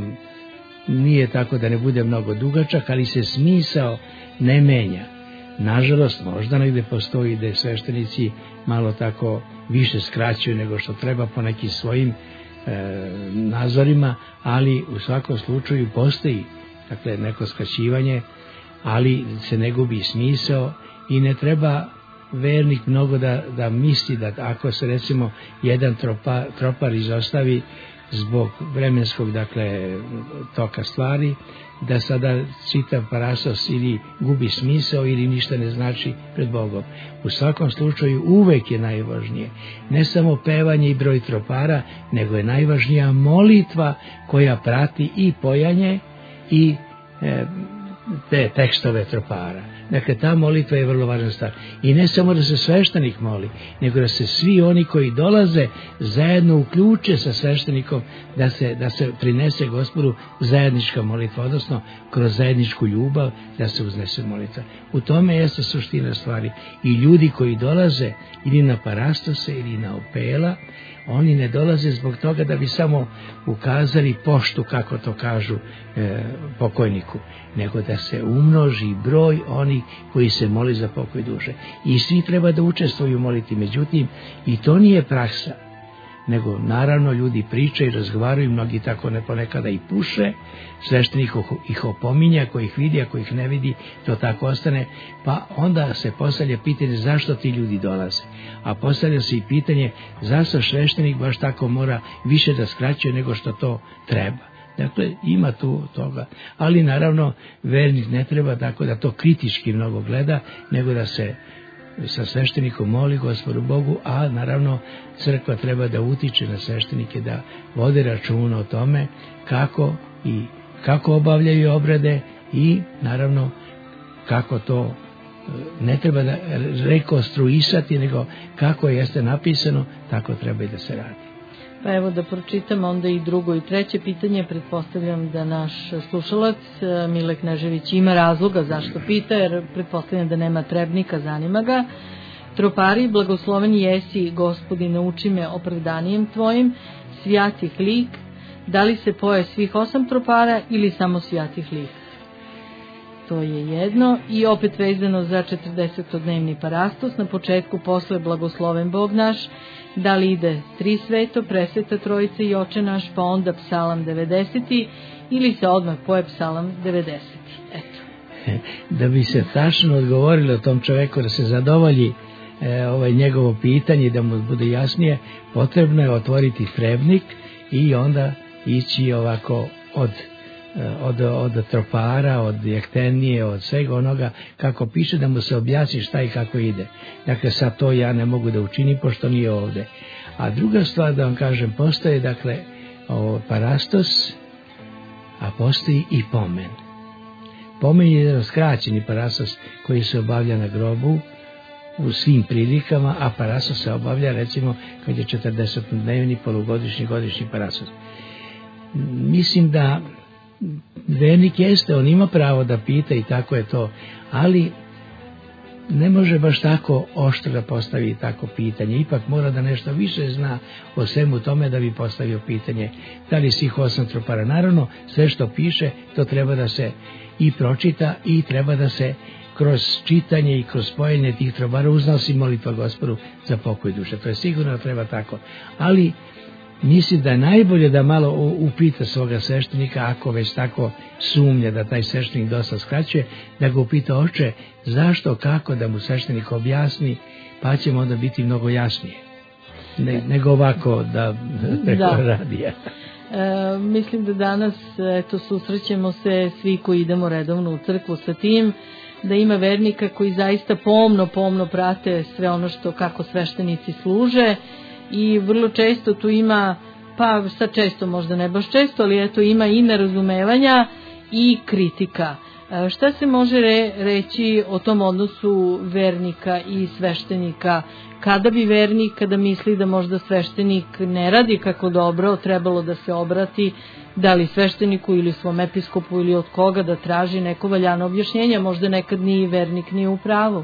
nije tako da ne bude mnogo dugačak, ali se smisao ne menja. Nažalost, možda negde postoji da je sveštenici malo tako više skraćuju nego što treba po nekim svojim e, nazorima, ali u svakom slučaju postoji, dakle, neko skraćivanje, ali se ne gubi smisao i ne treba vernik mnogo da, da misli da ako se recimo jedan tropa, tropar izostavi zbog vremenskog, dakle, toka stvari, da sada čitav parastos ili gubi smisao ili ništa ne znači pred Bogom. U svakom slučaju uvek je najvažnije ne samo pevanje i broj tropara, nego je najvažnija molitva koja prati i pojanje i e, te tekstove tropara. Dakle, ta molitva je vrlo važna stvar. I ne samo da se sveštenik moli, nego da se svi oni koji dolaze zajedno uključe sa sveštenikom, da se, da se prinese Gospodu zajednička molitva, odnosno kroz zajedničku ljubav da se uznese molitva. U tome jeste suština stvari. I ljudi koji dolaze ili na parastose ili na opela, oni ne dolaze zbog toga da bi samo ukazali poštu, kako to kažu, e, pokojniku, nego da se umnoži broj onih koji se moli za pokoj duše. I svi treba da učestvuju u moliti. Međutim, i to nije praksa, nego naravno ljudi pričaju, razgovaraju, mnogi tako ne ponekada i puše, sveštenik ih opominja, ko ih vidi, ako ih ne vidi, to tako ostane, pa onda se postavlja pitanje zašto ti ljudi dolaze. A postavlja se i pitanje zašto sveštenik baš tako mora više da skraćuje nego što to treba. Dakle, ima tu toga, ali naravno vernik ne treba tako da to kritički mnogo gleda, nego da se sa sveštenikom moli Gospodu Bogu, a naravno crkva treba da utiče na sveštenike da vode računa o tome kako i kako obavljaju obrede i naravno kako to ne treba da rekonstruisati, nego kako jeste napisano, tako treba i da se radi. Pa evo da pročitam onda i drugo i treće pitanje. Pretpostavljam da naš slušalac Mile Knežević ima razloga zašto pita, jer pretpostavljam da nema Trebnika, zanima ga. Tropari, blagosloven jesi, Gospodine, uči me opravdanijem tvojim, svjatih lik, da li se poje svih osam tropara ili samo svjatih lik? To je jedno. I opet vezano za četrdesetodnevni parastos, na početku posle blagosloven Bog naš, da li ide tri sveto, presveta trojica i oče naš, pa onda psalam devedeseti ili se odmah poje psalam devedeseti? Eto. da bi se tačno odgovorilo tom čoveku, da se zadovolji e, ovaj njegovo pitanje, da mu bude jasnije, potrebno je otvoriti trebnik i onda ići ovako od Od, od tropara, od jektenije, od svega onoga kako piše, da mu se objasni šta i kako ide. Dakle, sad to ja ne mogu da učinim pošto nije ovde. A druga stvar da vam kažem, postoje dakle o, parastos, a postoji i pomen. Pomen je jedan skraćeni parastos koji se obavlja na grobu u svim prilikama, a parastos se obavlja recimo kad je četrdesetdnevni, polugodišnji, godišnji parastos. Mislim da vernik jeste, on ima pravo da pita i tako je to, ali ne može baš tako oštro da postavi tako pitanje, ipak mora da nešto više zna o svemu tome da bi postavio pitanje da li svih osam tropara. Naravno, sve što piše, to treba da se i pročita i treba da se kroz čitanje i kroz spojenje tih tropara uznosi molitva Gospodu za pokoj duše. To je sigurno treba tako, ali mislim da je najbolje da malo upita svoga sveštenika, ako već tako sumnja da taj sveštenik dosta skraćuje, da ga upita: oče, zašto, kako, da mu sveštenik objasni, pa ćemo onda biti mnogo jasnije. Ne, nego ovako da preko da. radija. E, mislim da danas eto, susrećemo se svi koji idemo redovno u crkvu sa tim, da ima vernika koji zaista pomno, pomno prate sve ono što, kako sveštenici služe, i vrlo često tu ima, pa sad često možda ne baš često, ali eto ima i nerazumevanja i kritika. E, šta se može re, reći o tom odnosu vernika i sveštenika? Kada bi vernik, kada misli da možda sveštenik ne radi kako dobro, trebalo da se obrati, da li svešteniku ili svom episkopu ili od koga, da traži neko valjano objašnjenje, možda nekad ni vernik nije u pravu?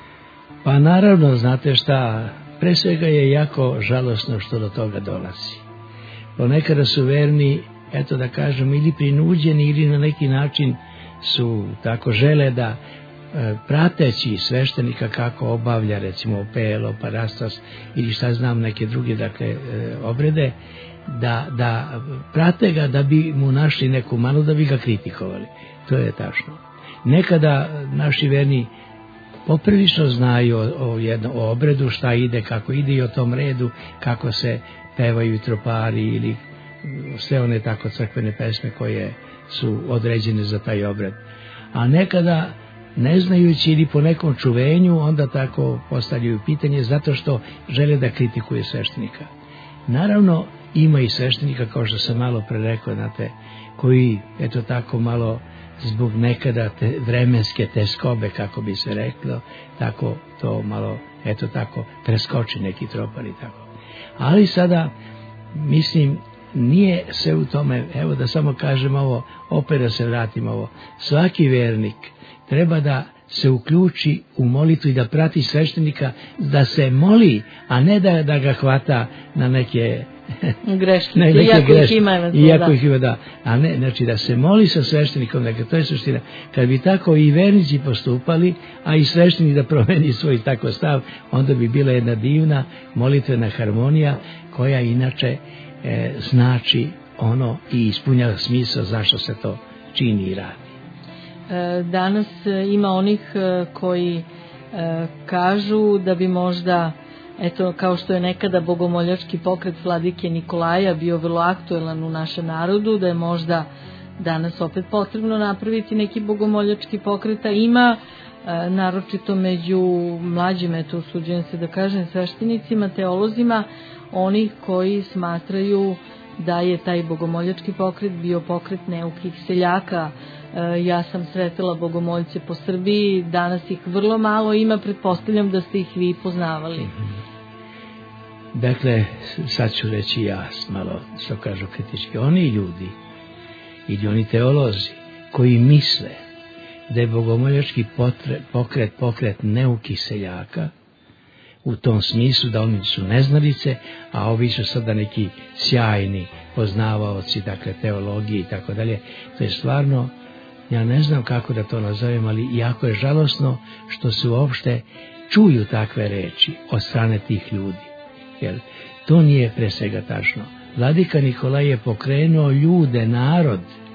Pa naravno, znate šta, pre svega je jako žalosno što do toga dolazi. Ponekada su verni, eto da kažem, ili prinuđeni ili na neki način su tako žele da e, prateći sveštenika kako obavlja recimo opelo, parastos ili šta znam neke druge dakle e, obrede, da, da prate ga da bi mu našli neku manu, da bi ga kritikovali. To je tačno. Nekada naši verni poprilično znaju o, o, jedno, o obredu, šta ide, kako ide i o tom redu, kako se pevaju tropari ili sve one tako crkvene pesme koje su određene za taj obred. A nekada, ne znajući ili po nekom čuvenju, onda tako postavljaju pitanje zato što žele da kritikuje sveštenika. Naravno, ima i sveštenika, kao što sam malo pre rekao, znate, koji, eto tako malo, zbog nekada te vremenske teskobe, kako bi se reklo, tako to malo, eto tako, preskoči neki tropar i tako. Ali sada, mislim, nije sve u tome, evo da samo kažem ovo, opet da se vratim ovo, svaki vernik treba da se uključi u molitvu i da prati sveštenika, da se moli, a ne da, da ga hvata na neke greške, ne, neke iako greške, ih ima, iako ih ima, da. A ne, znači da se moli sa sveštenikom, dakle, to je suština. Kad bi tako i vernici postupali, a i sveštenik da promeni svoj tako stav, onda bi bila jedna divna molitvena harmonija, koja inače e, znači ono i ispunjava smisao zašto se to čini i radi. E, danas ima onih koji e, kažu da bi možda, eto, kao što je nekada bogomoljački pokret vladike Nikolaja bio vrlo aktuelan u našem narodu, da je možda danas opet potrebno napraviti neki bogomoljački pokret, a ima e, naročito među mlađim, eto, usuđujem se da kažem, sveštenicima, teolozima, onih koji smatraju da je taj bogomoljački pokret bio pokret neukih seljaka. E, ja sam sretala bogomoljce po Srbiji, danas ih vrlo malo ima, pretpostavljam da ste ih vi poznavali. Dakle, sad ću reći ja malo, što kažu kritički, oni ljudi ili oni teolozi koji misle da je bogomoljački pokret pokret neukih seljaka, u tom smislu da oni su neznalice, a ovi su sada neki sjajni poznavaoci, dakle, teologije i tako dalje. To je stvarno, ja ne znam kako da to nazovem, ali jako je žalosno što se uopšte čuju takve reči od strane tih ljudi. Jer to nije pre svega tačno. Vladika Nikolaj je pokrenuo ljude, narod,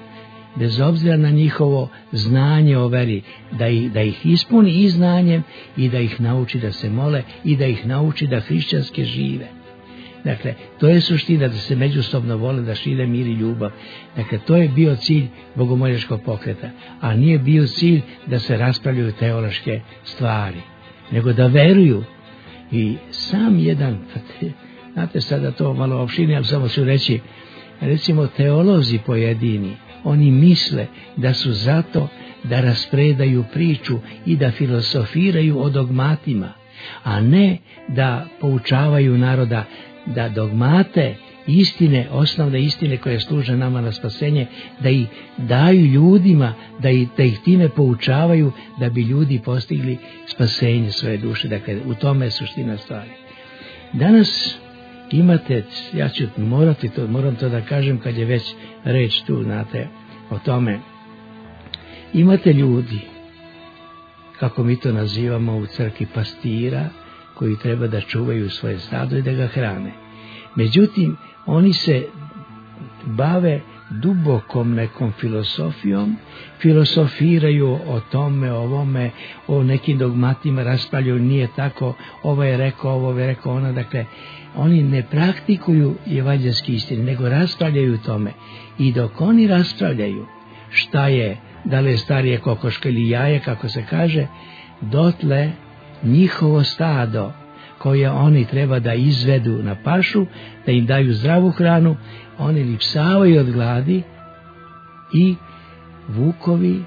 bez obzira na njihovo znanje o veri, da ih, da ih ispuni i znanjem i da ih nauči da se mole i da ih nauči da hrišćanski žive. Dakle, to je suština, da se međusobno vole, da šire mir i ljubav. Dakle, to je bio cilj bogomoljačkog pokreta, a nije bio cilj da se raspravljaju teološke stvari, nego da veruju. I sam jedan, znate sada to malo opširnije, ali samo ću reći, recimo teolozi pojedini, oni misle da su zato da raspredaju priču i da filosofiraju o dogmatima, a ne da poučavaju naroda da dogmate, istine, osnovne istine koje služe nama na spasenje, da ih daju ljudima, da ih, da ih time poučavaju, da bi ljudi postigli spasenje svoje duše. Dakle, u tome je suština stvari. Danas imate, ja ću morati to, moram to da kažem kad je već reč tu, znate, o tome. Imate ljudi, kako mi to nazivamo u crkvi, pastira, koji treba da čuvaju svoje stado i da ga hrane. Međutim, oni se bave dubokom nekom filosofijom, filosofiraju o tome, o ovome, o nekim dogmatima, raspravljaju, nije tako, ovo je rekao, ovo je rekao ona. Dakle, oni ne praktikuju evanđelski istine, nego raspravljaju tome. I dok oni raspravljaju šta je, da li je starije kokoška ili jaje, kako se kaže, dotle njihovo stado koje oni treba da izvedu na pašu, da im daju zdravu hranu, oni lipsavaju od gladi i vukovi,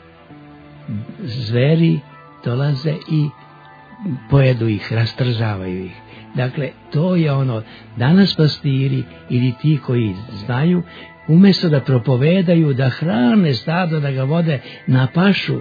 zveri dolaze i pojedu ih, rastrzavaju ih. Dakle, to je ono, danas pastiri ili ti koji znaju, umjesto da propovedaju, da hrane stado, da ga vode na pašu,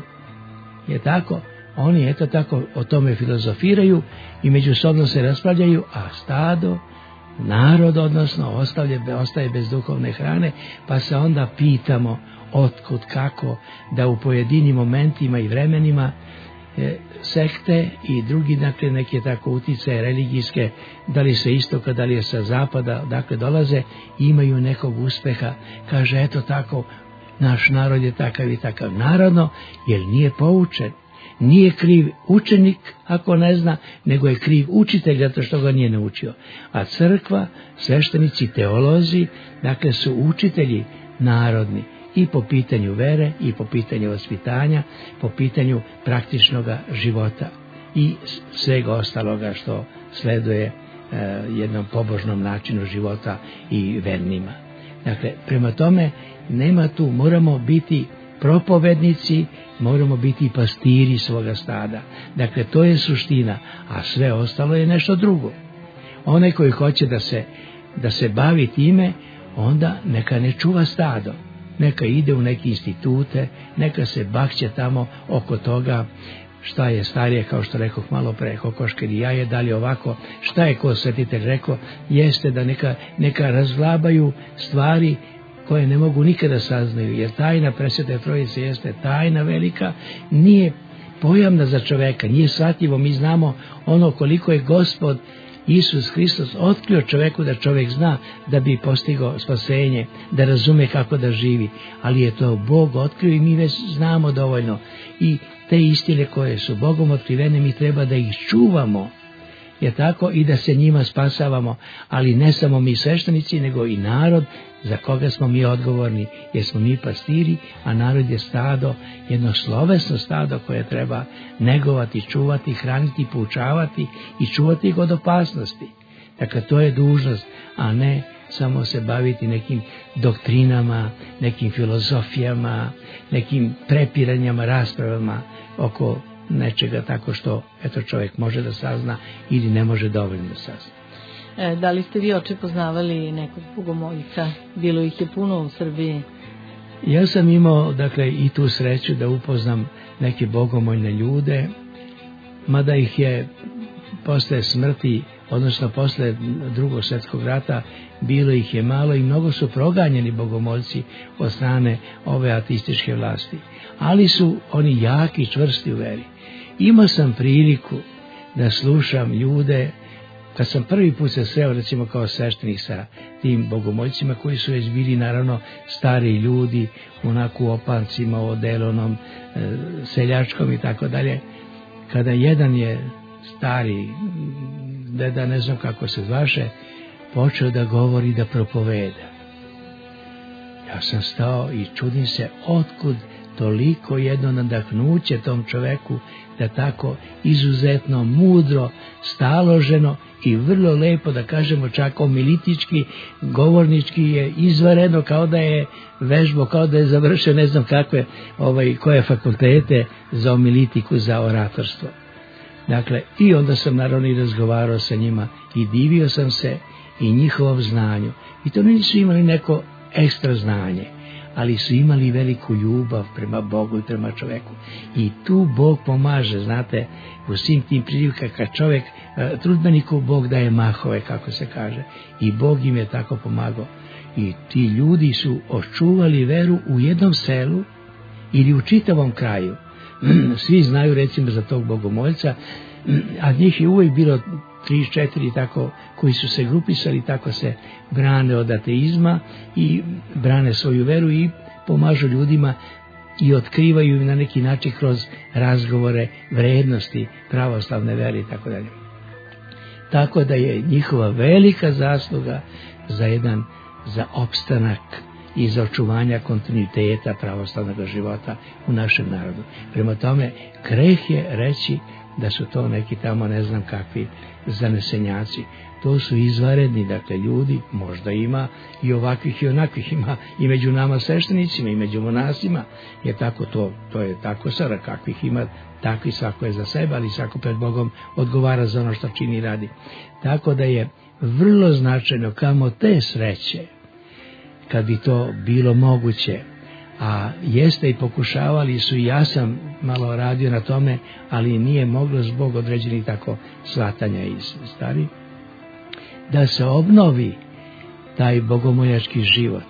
je tako, oni eto tako o tome filozofiraju i međusobno se raspravljaju, a stado, narod odnosno, ostaje, ostaje bez duhovne hrane, pa se onda pitamo otkud, kako, da u pojedinim momentima i vremenima e, sekte i drugi, dakle, neke tako uticaje religijske, da li sa istoka, da li je sa zapada, dakle dolaze, imaju nekog uspeha, kaže eto tako, naš narod je takav i takav. Narodno, jer nije poučen. Nije kriv učenik ako ne zna, nego je kriv učitelj zato što ga nije naučio. A crkva, sveštenici, teolozi, dakle su učitelji narodni i po pitanju vere, i po pitanju vaspitanja, po pitanju praktičnog života i svega ostaloga što sleduje e, jednom pobožnom načinu života i vernima. Dakle, prema tome nema tu, moramo biti propovednici, moramo biti pastiri svoga stada. Dakle, to je suština, a sve ostalo je nešto drugo. Onaj koji hoće da se, da se bavi time, onda neka ne čuva stado, neka ide u neke institute, neka se bakće tamo oko toga šta je starije, kao što rekoh malo pre, kokoške ili jaje, da li ovako, šta je ko svetitelj rekao, jeste da neka, neka razglabaju stvari koje ne mogu nikada saznaju, jer tajna presvete trojice jeste tajna velika, nije pojamna za čoveka, nije shvatljivo. Mi znamo ono koliko je Gospod Isus Hristos otkrio čoveku da čovjek zna da bi postigao spasenje, da razume kako da živi, ali je to Bog otkrio i mi već znamo dovoljno. I te istine koje su Bogom otkrivene, mi treba da ih čuvamo, je tako, i da se njima spasavamo, ali ne samo mi sveštenici, nego i narod za koga smo mi odgovorni, jer smo mi pastiri, a narod je stado, jedno slovesno stado koje treba negovati, čuvati, hraniti, poučavati i čuvati ih od opasnosti. Dakle, to je dužnost, a ne samo se baviti nekim doktrinama, nekim filozofijama, nekim prepiranjama, raspravama oko nečega tako što eto čovjek može da sazna ili ne može dovoljno da sazna. E, da li ste vi, oče, poznavali nekog bogomoljica? Bilo ih je puno u Srbiji. Ja sam imao, dakle, i tu sreću da upoznam neke bogomoljne ljude, mada ih je posle smrti, odnosno posle drugog svjetskog rata, bilo ih je malo i mnogo su proganjeni bogomoljci od strane ove ateističke vlasti. Ali su oni jaki i čvrsti u veri. Imao sam priliku da slušam ljude kad sam prvi put se sreo, recimo kao sveštenik sa tim bogomoljcima koji su već bili naravno stari ljudi, onako u opancima, odelonom, e, seljačkom i tako dalje, kada jedan je stari, deda, ne znam kako se zvaše, počeo da govori, da propoveda. Ja sam stao i čudim se otkud toliko jedno nadahnuće tom čoveku da tako izuzetno mudro, staloženo i vrlo lepo, da kažemo čak omilitički, govornički je izvanredno, kao da je vežbo, kao da je završio ne znam kakve, ovaj, koje fakultete za omilitiku, za oratorstvo. Dakle, i onda sam naravno i razgovarao sa njima i divio sam se i njihovom znanju. I to nisu imali neko ekstra znanje, ali su imali veliku ljubav prema Bogu i prema čoveku. I tu Bog pomaže, znate, u svim tim prilikama kad čovek, trudbeniku Bog daje mahove, kako se kaže, i Bog im je tako pomagao. I ti ljudi su očuvali veru u jednom selu ili u čitavom kraju. Svi znaju recimo za tog bogomoljca, a njih je uvijek bilo tri, četiri tako, koji su se grupisali, tako se brane od ateizma i brane svoju veru i pomažu ljudima i otkrivaju im na neki način kroz razgovore vrednosti pravoslavne vere i tako dalje. Tako da je njihova velika zasluga za jedan, za opstanak i za očuvanja kontinuiteta pravoslavnog života u našem narodu. Prema tome, greh je reći da su to neki tamo ne znam kakvi zanesenjaci. To su izvanredni, dakle, ljudi, možda ima i ovakvih i onakvih, ima i među nama sveštenicima i među monasima, je tako to, to je tako sada, kakvih ima, takvi svako je za sebe, ali svako pred Bogom odgovara za ono što čini i radi. Tako da je vrlo značajno kamo te sreće, kad bi to bilo moguće, a jeste i pokušavali su, i ja sam malo radio na tome, ali nije moglo zbog određenih tako shvatanja iz stari, da se obnovi taj bogomoljački život,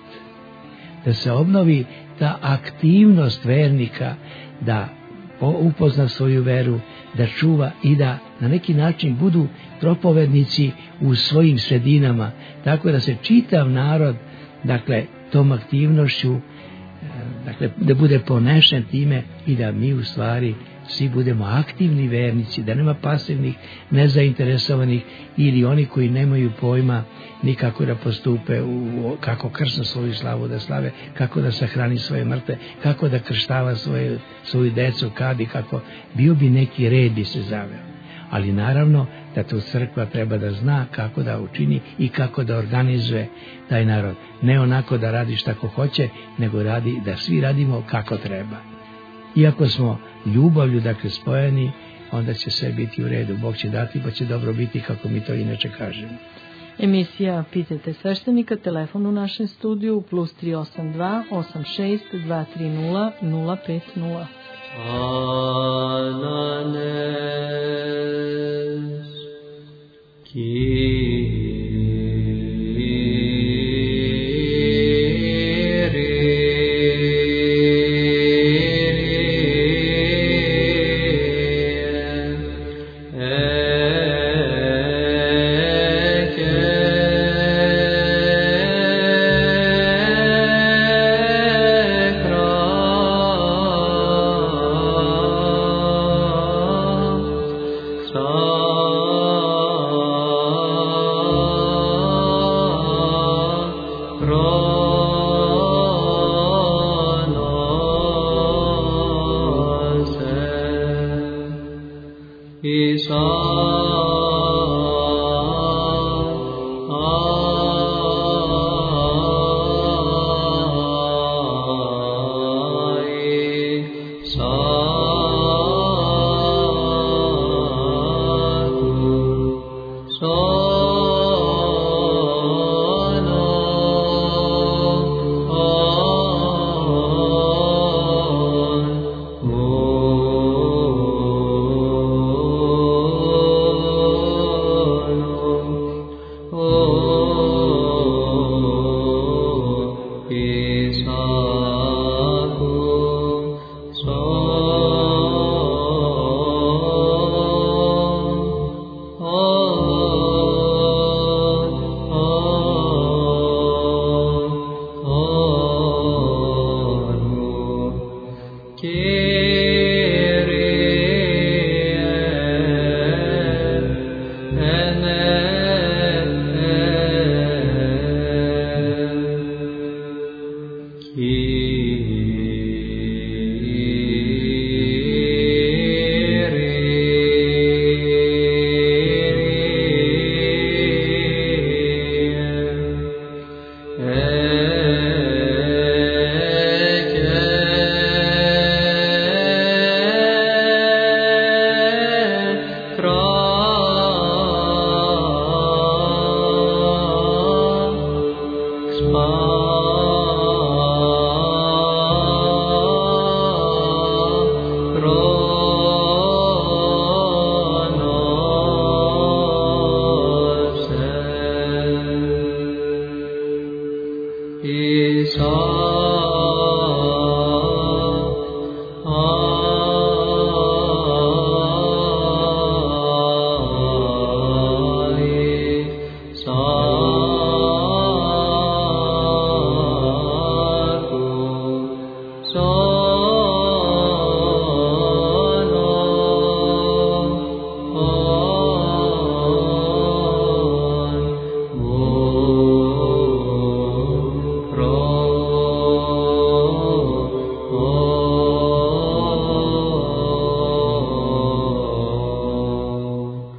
da se obnovi ta aktivnost vernika, da upozna svoju veru, da čuva i da na neki način budu propovednici u svojim sredinama, tako da se čitav narod, dakle, tom aktivnošću, dakle, da bude ponešen time i da mi u stvari svi budemo aktivni vernici, da nema pasivnih, nezainteresovanih ili oni koji nemaju pojma nikako da postupe, u, kako krsnu svoju slavu da slave, kako da sahrani svoje mrtve, kako da krštava svoje, svoju decu, kad i kako, bio bi neki red bi se zaveo. Ali naravno da tu crkva treba da zna kako da učini i kako da organizuje taj narod. Ne onako da radi šta ko hoće, nego radi da svi radimo kako treba. Iako smo ljubavlju, dakle, spojeni, onda će sve biti u redu. Bog će dati, pa će dobro biti, kako mi to inače kažemo. Emisija Pitajte sveštenika, telefon u našem studiju plus tri osam dva osam šest dva tri nula nula pet nula. Ananes ki So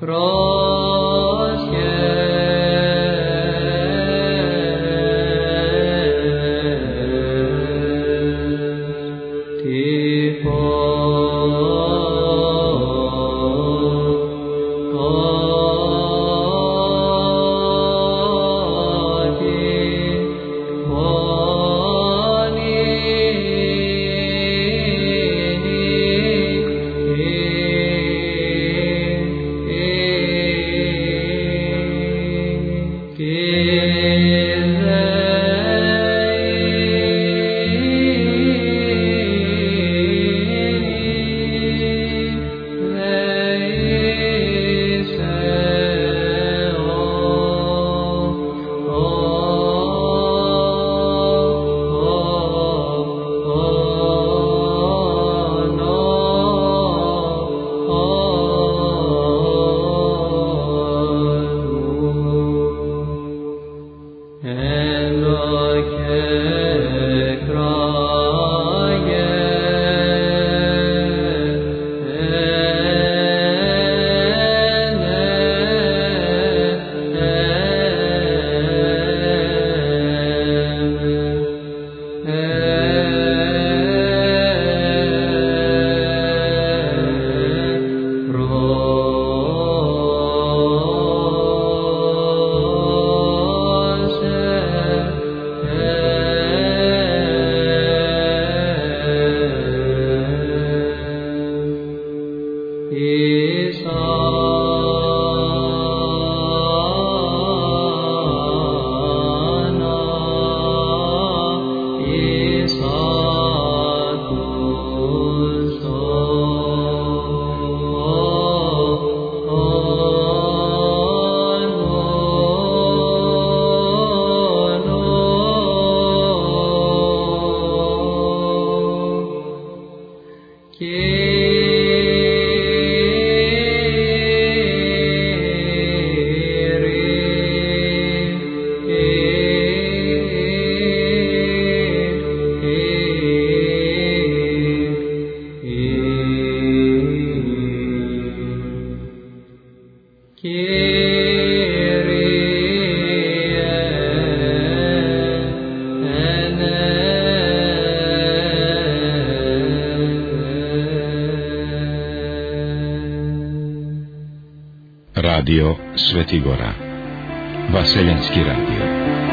Radio Svetigora, Vaseljenski radio.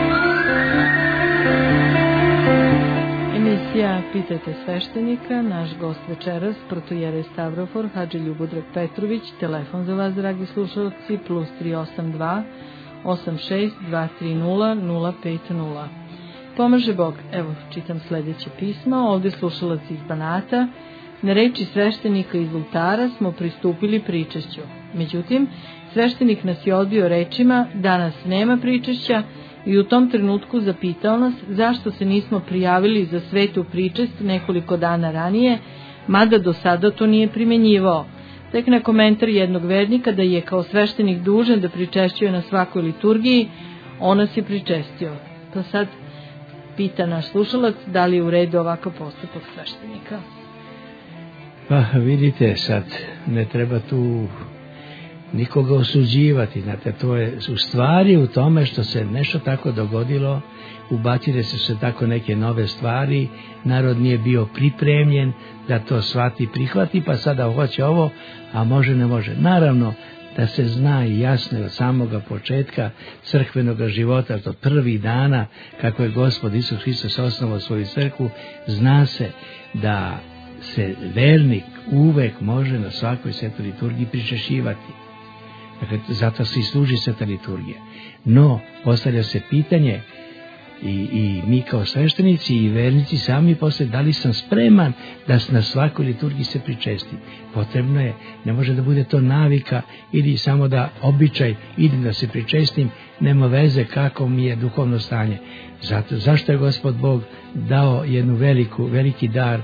Emisija Pitajte sveštenika, naš gost večeras, protojerej Stavrofor, Hadži Ljubodrag Petrović, telefon za vas, dragi slušalci, plus tri osam dva osam šest dva tri nula nula pet nula. Pomaže Bog, evo, čitam sledeće pismo, ovde slušalac iz Banata. Na reči sveštenika iz oltara smo pristupili pričešću. Međutim, sveštenik nas je odbio rečima, danas nema pričešća, i u tom trenutku zapitao nas zašto se nismo prijavili za svetu pričest nekoliko dana ranije, mada do sada to nije primenjivao. Tek na komentar jednog vernika da je kao sveštenik dužan da pričešćuje na svakoj liturgiji, on nas je pričestio. Pa sad pita naš slušalac da li je u redu ovakav postupak sveštenika. Pa vidite, sad ne treba tu nikoga osuđivati, znate, to je u stvari u tome što se nešto tako dogodilo, ubacile su se tako neke nove stvari, narod nije bio pripremljen da to shvati, prihvati, pa sada hoće ovo, a može ne može. Naravno da se zna i jasno od samoga početka crkvenog života, od prvih dana kako je Gospod Isus Hristos osnovao svoju crkvu, zna se da se vernik uvek može na svakoj svetoj liturgiji pričešćivati. Dakle, zato se i služi sveta liturgija. No, postavlja se pitanje i, i mi kao sveštenici i vernici sami posle, da li sam spreman da na svakoj liturgiji se pričestim. Potrebno je, ne može da bude to navika ili samo da običaj idem da se pričestim, nema veze kako mi je duhovno stanje. Zato, zašto je Gospod Bog dao jednu veliku, veliki dar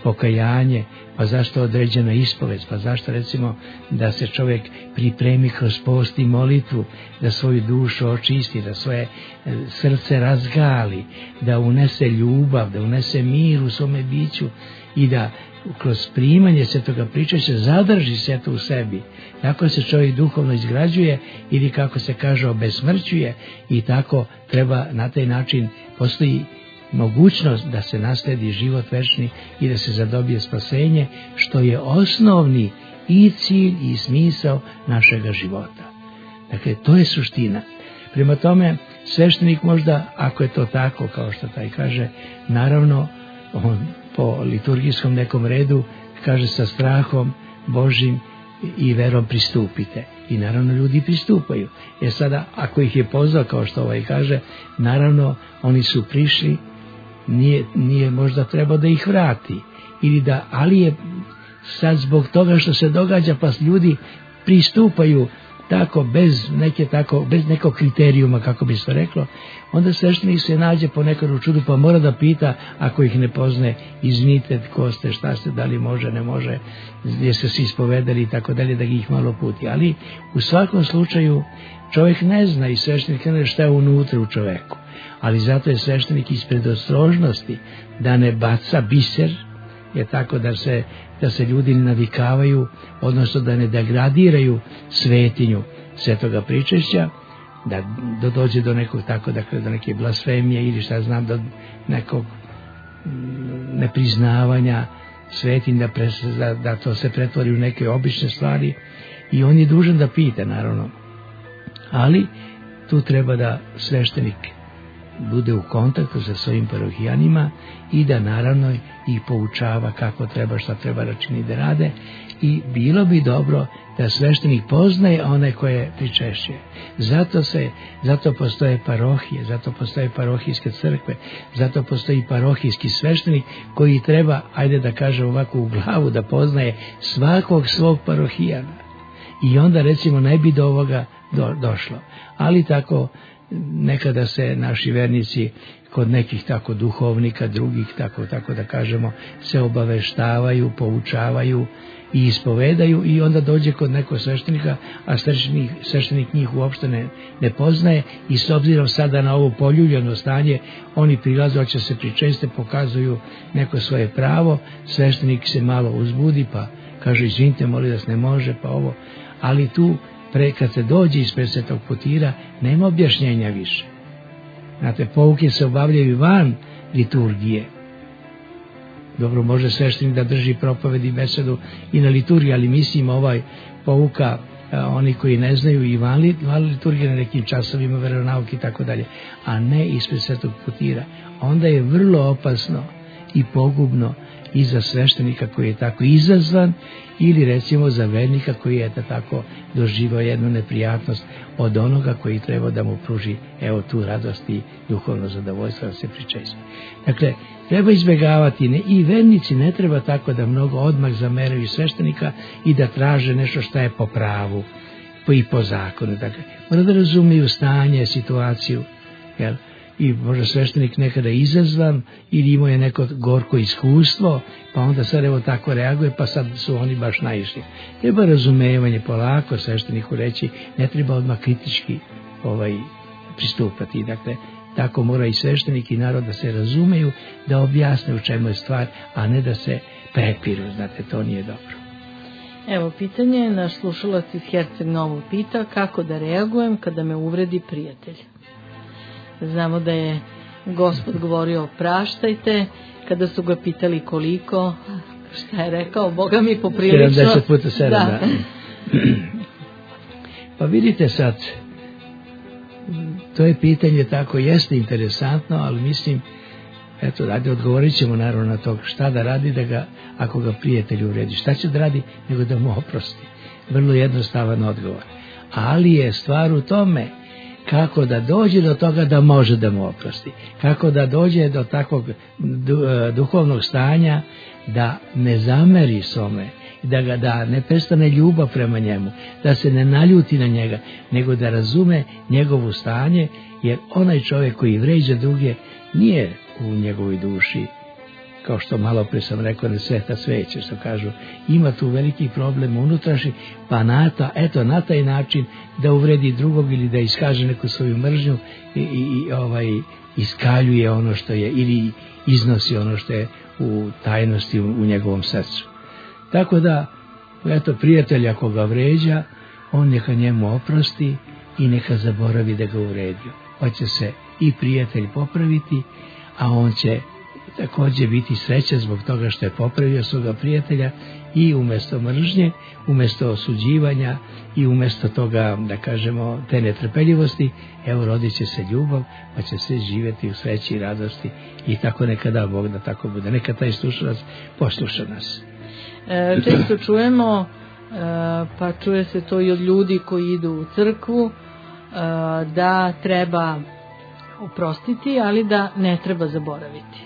pokajanje, pa zašto određena ispovest, pa zašto recimo da se čovjek pripremi kroz post i molitvu, da svoju dušu očisti, da svoje srce razgali, da unese ljubav, da unese mir u svome biću i da kroz primanje svetoga pričašća zadrži sve to u sebi. Tako se čovjek duhovno izgrađuje ili kako se kaže obesmrćuje i tako treba na taj način postoji mogućnost da se nasledi život večni i da se zadobije spasenje, što je osnovni i cilj i smisao našega života. Dakle, to je suština. Prema tome, sveštenik možda, ako je to tako, kao što taj kaže, naravno, on po liturgijskom nekom redu kaže sa strahom Božim i verom pristupite. I naravno ljudi pristupaju. Jer sada, ako ih je pozvao, kao što ovaj kaže, naravno oni su prišli, nije, nije možda trebao da ih vrati. Ili da, ali je sad zbog toga što se događa, pa ljudi pristupaju tako, bez neke tako, bez nekog kriterijuma, kako bi se reklo, onda sveštenik se nađe ponekad u čudu, pa mora da pita, ako ih ne poznaje, izvinite, ko ste, šta ste, da li može, ne može, gdje ste se ispovedali i tako dalje, da ih malo puti. Ali u svakom slučaju čovjek ne zna i sveštenik ne zna šta je unutra u čoveku. Ali zato je sveštenik ispred ostrožnosti da ne baca biser, je tako da se, da se ljudi ne navikavaju, odnosno da ne degradiraju svetinju svetoga pričešća, da, da dođe do nekog tako, dakle, do neke blasfemije ili šta znam, do nekog nepriznavanja svetinj, da, pres, da, da to se pretvori u neke obične stvari i on je dužan da pita, naravno. Ali tu treba da sveštenik bude u kontaktu sa svojim parohijanima i da naravno ih poučava kako treba, šta treba da čini da rade i bilo bi dobro da sveštenik poznaje one koje pričešćuje. Zato se, zato postoje parohije, zato postoje parohijske crkve, zato postoji parohijski sveštenik koji treba, ajde da kažem ovako u glavu, da poznaje svakog svog parohijana. I onda recimo ne bi do ovoga do, došlo. Ali tako nekada se naši vernici kod nekih tako duhovnika, drugih tako, tako da kažemo, se obaveštavaju, poučavaju i ispovedaju i onda dođe kod nekog sveštenika, a sveštenik, sveštenik njih uopšte ne, ne poznaje i s obzirom sada na ovo poljuljeno stanje, oni prilaze, hoće se pričeste, pokazuju neko svoje pravo, sveštenik se malo uzbudi pa kaže izvinite, molim da se ne može, pa ovo, ali tu pre, kad se dođe ispred svetog putira, nema objašnjenja više. Znate, pouke se obavljaju van liturgije. Dobro, može sveštenik da drži propovedi, besedu i na liturgiji, ali mislim ovaj pouka, a, oni koji ne znaju i van, van liturgije na nekim časovima veronauke i tako dalje, a ne ispred svetog putira. Onda je vrlo opasno i pogubno i za sveštenika koji je tako izazvan ili recimo za vernika koji je tako doživao jednu neprijatnost od onoga koji treba da mu pruži evo tu radost i duhovno zadovoljstvo da se pričešće. Dakle, treba izbjegavati ne, i vernici ne treba tako da mnogo odmah zameraju sveštenika i da traže nešto što je po pravu po i po zakonu. Dakle, mora da razumiju stanje, situaciju, jel? I možda sveštenik nekada izazvan ili imao je neko gorko iskustvo, pa onda sad evo tako reaguje, pa sad su oni baš naišli. Treba razumevanje, polako svešteniku reći, ne treba odmah kritički ovaj, pristupati. Dakle, tako mora i sveštenik i narod da se razumeju, da objasne u čemu je stvar, a ne da se prepiru, znate, to nije dobro. Evo pitanje, naš slušalac iz Herceg Novog pita, kako da reagujem kada me uvredi prijatelj? Znamo da je Gospod govorio praštajte, kada su ga pitali koliko, šta je rekao, Boga mi poprilično. sedamdeset puta sedam, da. da. Pa vidite sad, to je pitanje tako, jeste interesantno, ali mislim, eto, radi, odgovorit ćemo naravno na to šta da radi da ga, ako ga prijatelj uvredi. Šta će da radi, nego da mu oprosti. Vrlo jednostavan odgovor. Ali je stvar u tome kako da dođe do toga da može da mu oprosti. Kako da dođe do takvog duhovnog stanja da ne zameri some, da ga da ne prestane ljubav prema njemu, da se ne naljuti na njega, nego da razume njegovo stanje, jer onaj čovjek koji vređa druge nije u njegovoj duši kao što malo pre sam rekao, ne sveta sveće, što kažu, ima tu veliki problem unutrašnji, pa na ta, eto, na taj način da uvredi drugog ili da iskaže neku svoju mržnju i, i, i ovaj, iskaljuje ono što je, ili iznosi ono što je u tajnosti u, u njegovom srcu. Tako da, eto, prijatelj ako ga vređa, on neka njemu oprosti i neka zaboravi da ga uvredio. Pa će se i prijatelj popraviti, a on će također biti srećan zbog toga što je popravio svoga prijatelja i umjesto mržnje, umjesto osuđivanja i umjesto toga, da kažemo, te netrpeljivosti, evo rodit će se ljubav, pa će se živjeti u sreći i radosti i tako neka da Bog da tako bude. Neka taj slušalac posluša nas. E, često čujemo, e, pa čuje se to i od ljudi koji idu u crkvu, e, da treba oprostiti, ali da ne treba zaboraviti.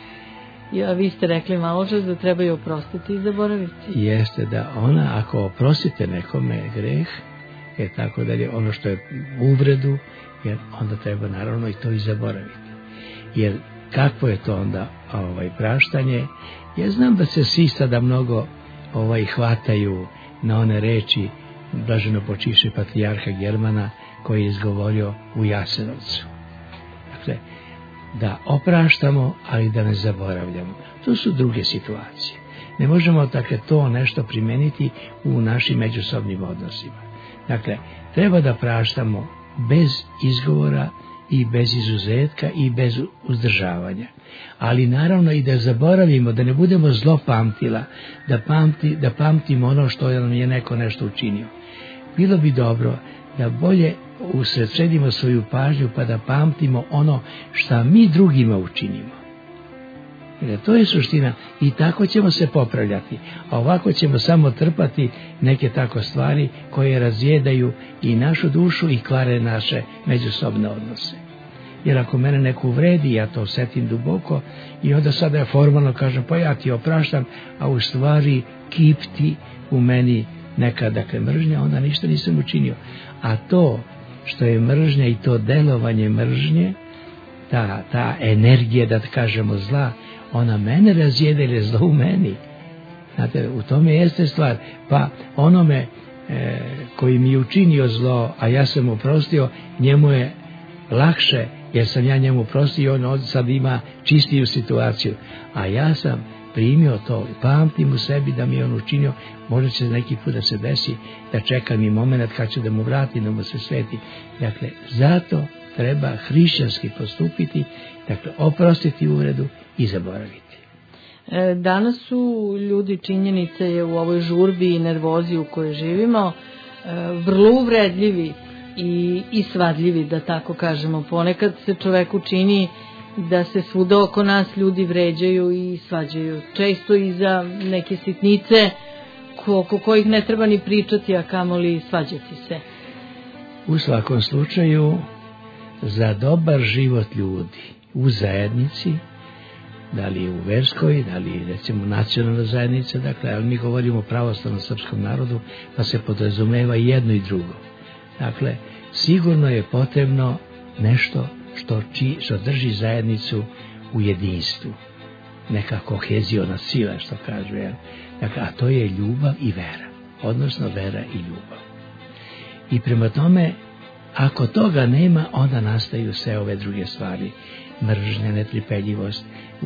Ja, vi ste rekli malo čas da treba i oprostiti i zaboraviti. Jeste da ona, ako oprostite nekome greh, je tako dalje, ono što je uvredu, jer onda treba naravno i to i zaboraviti. Jer kakvo je to onda ovaj, praštanje? Ja znam da se svi sada mnogo ovaj, hvataju na one reči blaženo počiše patrijarha Germana koji je izgovorio u Jasenovcu. Dakle, da opraštamo, ali da ne zaboravljamo. To su druge situacije. Ne možemo dakle to nešto primeniti u našim međusobnim odnosima. Dakle, treba da praštamo bez izgovora i bez izuzetka i bez uzdržavanja. Ali naravno i da zaboravimo, da ne budemo zlo pamtila, da, pamti, da pamtimo ono što nam je neko nešto učinio. Bilo bi dobro da bolje usredsredimo svoju pažnju pa da pamtimo ono što mi drugima učinimo. Jer to je suština i tako ćemo se popravljati, a ovako ćemo samo trpati neke tako stvari koje razjedaju i našu dušu i kvare naše međusobne odnose. Jer ako mene neko uvredi, ja to osjetim duboko i onda sada ja formalno kažem pa ja ti opraštam, a u stvari kipti u meni neka dakle mržnja, onda ništa nisam učinio. A to što je mržnja i to delovanje mržnje, ta, ta energija, da kažemo zla, ona mene razjede ili je zlo u meni. Znate, u tome jeste stvar. Pa onome e, koji mi je učinio zlo, a ja sam mu oprostio, njemu je lakše, jer sam ja njemu oprostio, on sad ima čistiju situaciju. A ja sam primio to, pamtim u sebi da mi je on učinio, možda će neki put da se desi, da čekam i moment kad će da mu vrati, da mu se sveti. Dakle, zato treba hrišćanski postupiti, dakle, oprostiti uvredu i zaboraviti. E, danas su ljudi, činjenica je u ovoj žurbi i nervozi u kojoj živimo, e, vrlo uvredljivi i, i svadljivi, da tako kažemo. Ponekad se čoveku čini da se svuda oko nas ljudi vređaju i svađaju. Često i za neke sitnice oko kojih ne treba ni pričati, a kamoli svađati se. U svakom slučaju, za dobar život ljudi u zajednici, da li u verskoj, da li recimo nacionalna zajednica, dakle, ali mi govorimo o pravoslavnom srpskom narodu, pa se podrazumeva i jedno i drugo. Dakle, sigurno je potrebno nešto što, či, što drži zajednicu u jedinstvu. Neka koheziona sila, što kažu. Ja. Dakle, a to je ljubav i vera. Odnosno vera i ljubav. I prema tome, ako toga nema, onda nastaju sve ove druge stvari. Mržnja, netrpeljivost,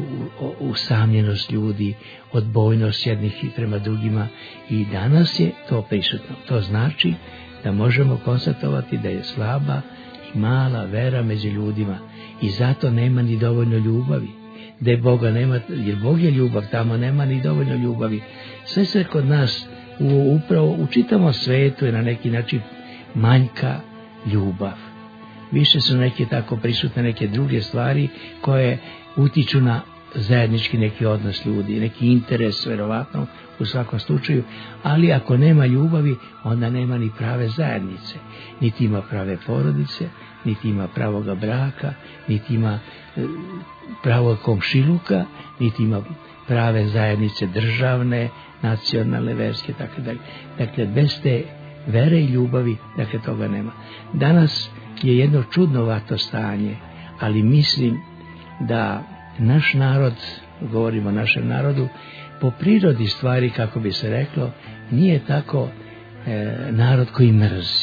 usamljenost ljudi, odbojnost jednih i prema drugima. I danas je to prisutno. To znači da možemo konstatovati da je slaba i mala vera među ljudima i zato nema ni dovoljno ljubavi. Da je Boga nema, jer Bog je ljubav, tamo nema ni dovoljno ljubavi. Sve se kod nas u, upravo u čitavom svetu je na neki način manjka ljubav. Više su neke tako prisutne neke druge stvari koje utiču na zajednički neki odnos ljudi, neki interes, verovatno, u svakom slučaju, ali ako nema ljubavi, onda nema ni prave zajednice, niti ima prave porodice, niti ima pravoga braka, niti ima e, pravog komšiluka, niti ima prave zajednice državne, nacionalne, verske, tako dalje. Dakle, bez te vere i ljubavi, dakle, toga nema. Danas je jedno čudnovato stanje, ali mislim da naš narod govorimo o našem narodu, po prirodi stvari, kako bi se reklo, nije tako e, narod koji mrzi.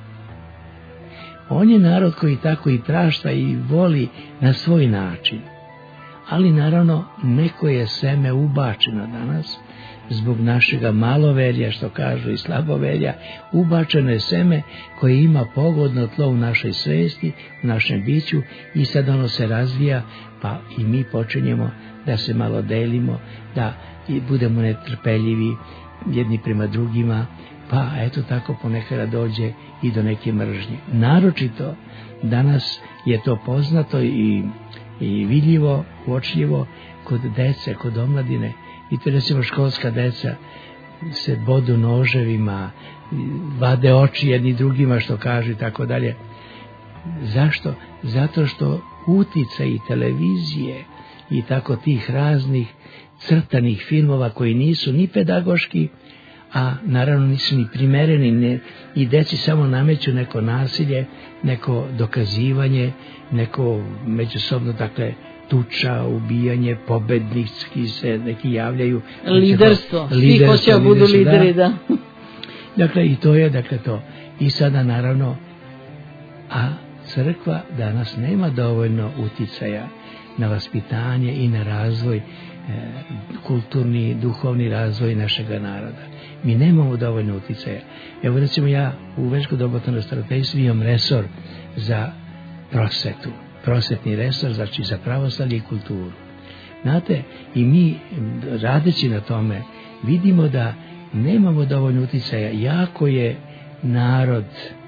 On je narod koji tako i prašta i voli na svoj način. Ali naravno neko je seme ubačeno danas, zbog našega maloverja, što kažu, i slaboverja, ubačeno je seme koje ima pogodno tlo u našoj svesti, u našem biću, i sad ono se razvija, pa i mi počinjemo da se malo delimo, da i budemo netrpeljivi jedni prema drugima, pa eto tako ponekada dođe i do neke mržnje. Naročito danas je to poznato i, i vidljivo, uočljivo kod dece, kod omladine. I to recimo školska deca se bodu noževima, vade oči jedni drugima, što kažu, i tako dalje. Zašto? Zato što uticaj i televizije i tako tih raznih crtanih filmova koji nisu ni pedagoški, a naravno nisu ni primereni, ne, i deci samo nameću neko nasilje, neko dokazivanje, neko međusobno, dakle, tuča, ubijanje, pobednički se neki javljaju. Liderstvo, svi hoće da budu lideri, da. Dakle, i to je, dakle, to. I sada, naravno, a crkva danas nema dovoljno uticaja na vaspitanje i na razvoj, e, kulturni, duhovni razvoj našega naroda. Mi nemamo dovoljno uticaja. Evo, recimo, ja u Večko-Dobrotvornom starateljstvu imam resor za prosvetu. Prosvetni resor, znači za pravoslavlje i kulturu. Znate, i mi radeći na tome vidimo da nemamo dovoljno uticaja. Jako je narod,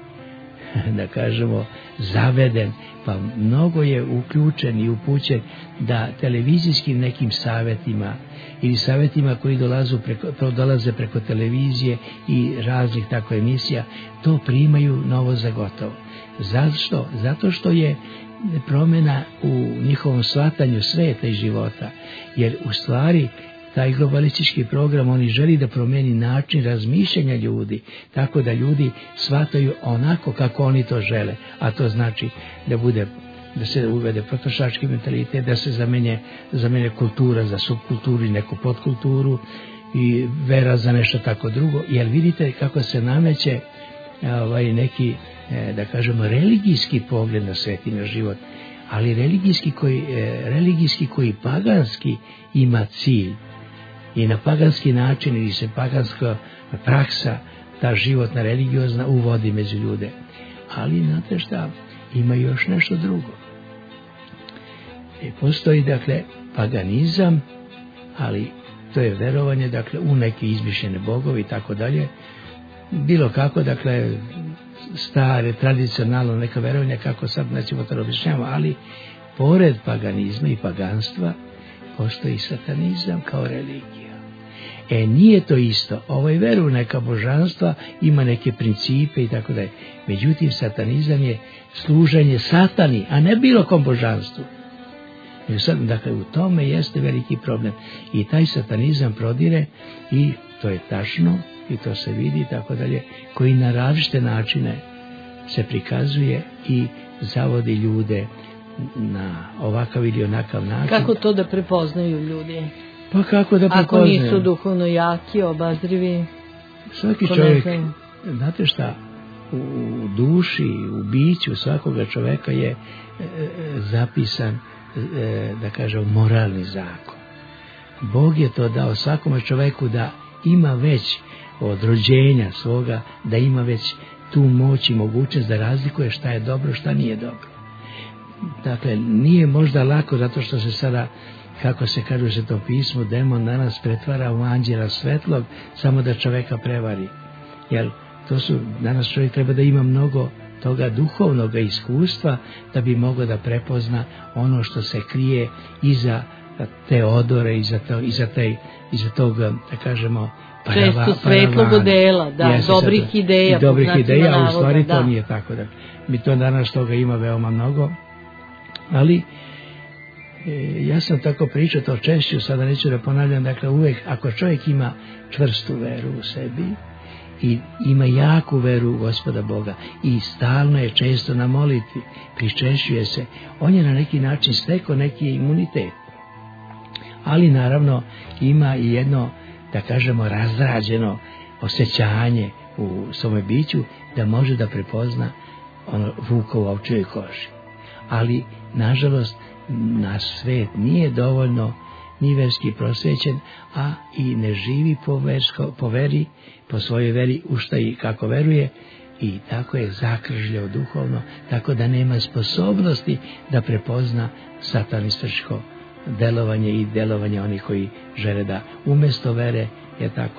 da kažemo, zaveden, pa mnogo je uključen i upućen da televizijskim nekim savjetima ili savjetima koji dolaze preko, to dolaze preko televizije i raznih tako emisija, to primaju novo za gotovo. Zašto? Zato što je promjena u njihovom shvatanju sveta i života, jer u stvari taj globalistički program, oni želi da promijeni način razmišljanja ljudi, tako da ljudi shvataju onako kako oni to žele, a to znači da bude, da se uvede potrošački mentalitet, da se zamene, zamene kultura za subkulturu i neku podkulturu i vera za nešto tako drugo, jer vidite kako se nameće ovaj neki, da kažemo, religijski pogled na svet i na život, ali religijski koji, religijski koji paganski ima cilj i na paganski način ili se paganska praksa, ta životna religiozna, uvodi među ljude. Ali znate šta, ima još nešto drugo. E, postoji, dakle, paganizam, ali to je verovanje, dakle, u neke izmišljene bogovi i tako dalje. Bilo kako, dakle, stare, tradicionalno neka verovanja, kako sad nećemo to objašnjavamo, ali pored paganizma i paganstva postoji satanizam kao religija. E, nije to isto. Ovaj veru neka božanstva, ima neke principe i tako dalje. Međutim, satanizam je služenje satani, a ne bilo kom božanstvu. Dakle, u tome jeste veliki problem. I taj satanizam prodire, i to je tačno, i to se vidi i tako dalje, koji na različite načine se prikazuje i zavodi ljude na ovakav ili onakav način. Kako to da prepoznaju ljudi? Pa kako da prepoznaju? Ako nisu duhovno jaki, obazrivi? Svaki čovjek, znate šta, u duši, u biću svakoga čovjeka je e, zapisan, e, da kažem, moralni zakon. Bog je to dao svakome čovjeku da ima već od rođenja svoga, da ima već tu moć i mogućnost da razlikuje šta je dobro, šta nije dobro. Dakle, nije možda lako, zato što se sada, kako se kaže u Svetom pismu, demon danas pretvara u anđela svetlog, samo da čoveka prevari. Jer to su, danas čovjek treba da ima mnogo toga duhovnog iskustva da bi mogao da prepozna ono što se krije iza te odore, iza, to, iza, te, iza tog, da kažemo, često parava, svetlog odela, da, jeste, dobrih sad, ideja. I dobrih ideja, a u stvari da. To nije tako. Da. Mi to danas toga ima veoma mnogo, ali e, ja sam tako pričao to češću, sada neću da ponavljam, dakle uvek, ako čovjek ima čvrstu veru u sebi i ima jaku veru u Gospoda Boga i stalno je često na molitvi, pričešćuje se, on je na neki način stekao neki imunitet. ali naravno ima i jedno, da kažemo, razrađeno osjećanje u svome biću da može da prepozna ono vuka u ovčjoj koži. Ali, nažalost, naš svet nije dovoljno ni verski prosvećen, a i ne živi po, versko, po veri, po svojoj veri, u šta i kako veruje, i tako je zakržljao duhovno, tako da nema sposobnosti da prepozna satanističko delovanje i delovanje onih koji žele da umjesto vere je tako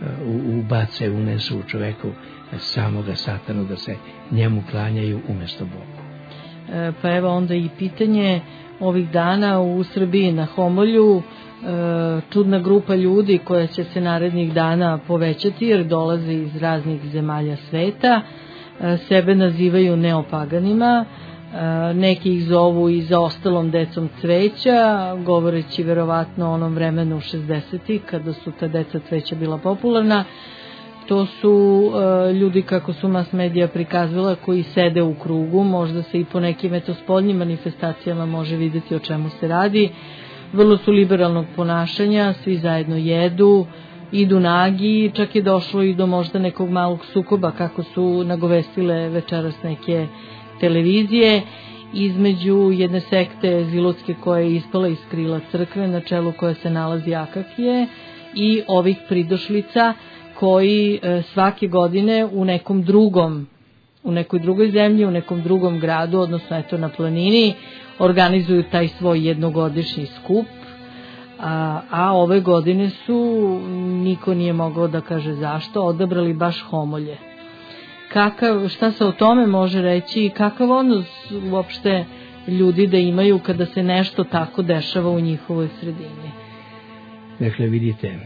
ubace, unesu u čoveku samoga satanu, da se njemu klanjaju umjesto Bogu. E, pa evo onda i pitanje ovih dana u Srbiji na Homolju, e, čudna grupa ljudi koja će se narednih dana povećati jer dolaze iz raznih zemalja sveta, e, sebe nazivaju neopaganima, e, neki ih zovu i zaostalom decom cveća, govoreći verovatno o onom vremenu šezdesetih kada su ta deca cveća bila popularna. To su e, ljudi, kako su mas medija prikazivala, koji sede u krugu, možda se i po nekim eto spoljnim manifestacijama može vidjeti o čemu se radi. Vrlo su liberalnog ponašanja, svi zajedno jedu, idu nagi, čak je došlo i do možda nekog malog sukoba, kako su nagovestile večeras neke televizije, između jedne sekte zilotske koja je ispala iz krila crkve, na čelu koje se nalazi Akakije, i ovih pridošlica koji e, svake godine u nekom drugom, u nekoj drugoj zemlji, u nekom drugom gradu, odnosno eto na planini, organizuju taj svoj jednogodišnji skup, a, a ove godine su, niko nije mogao da kaže zašto, odabrali baš Homolje. Kakav, šta se o tome može reći i kakav odnos uopšte ljudi da imaju kada se nešto tako dešava u njihovoj sredini? Dakle, vidite,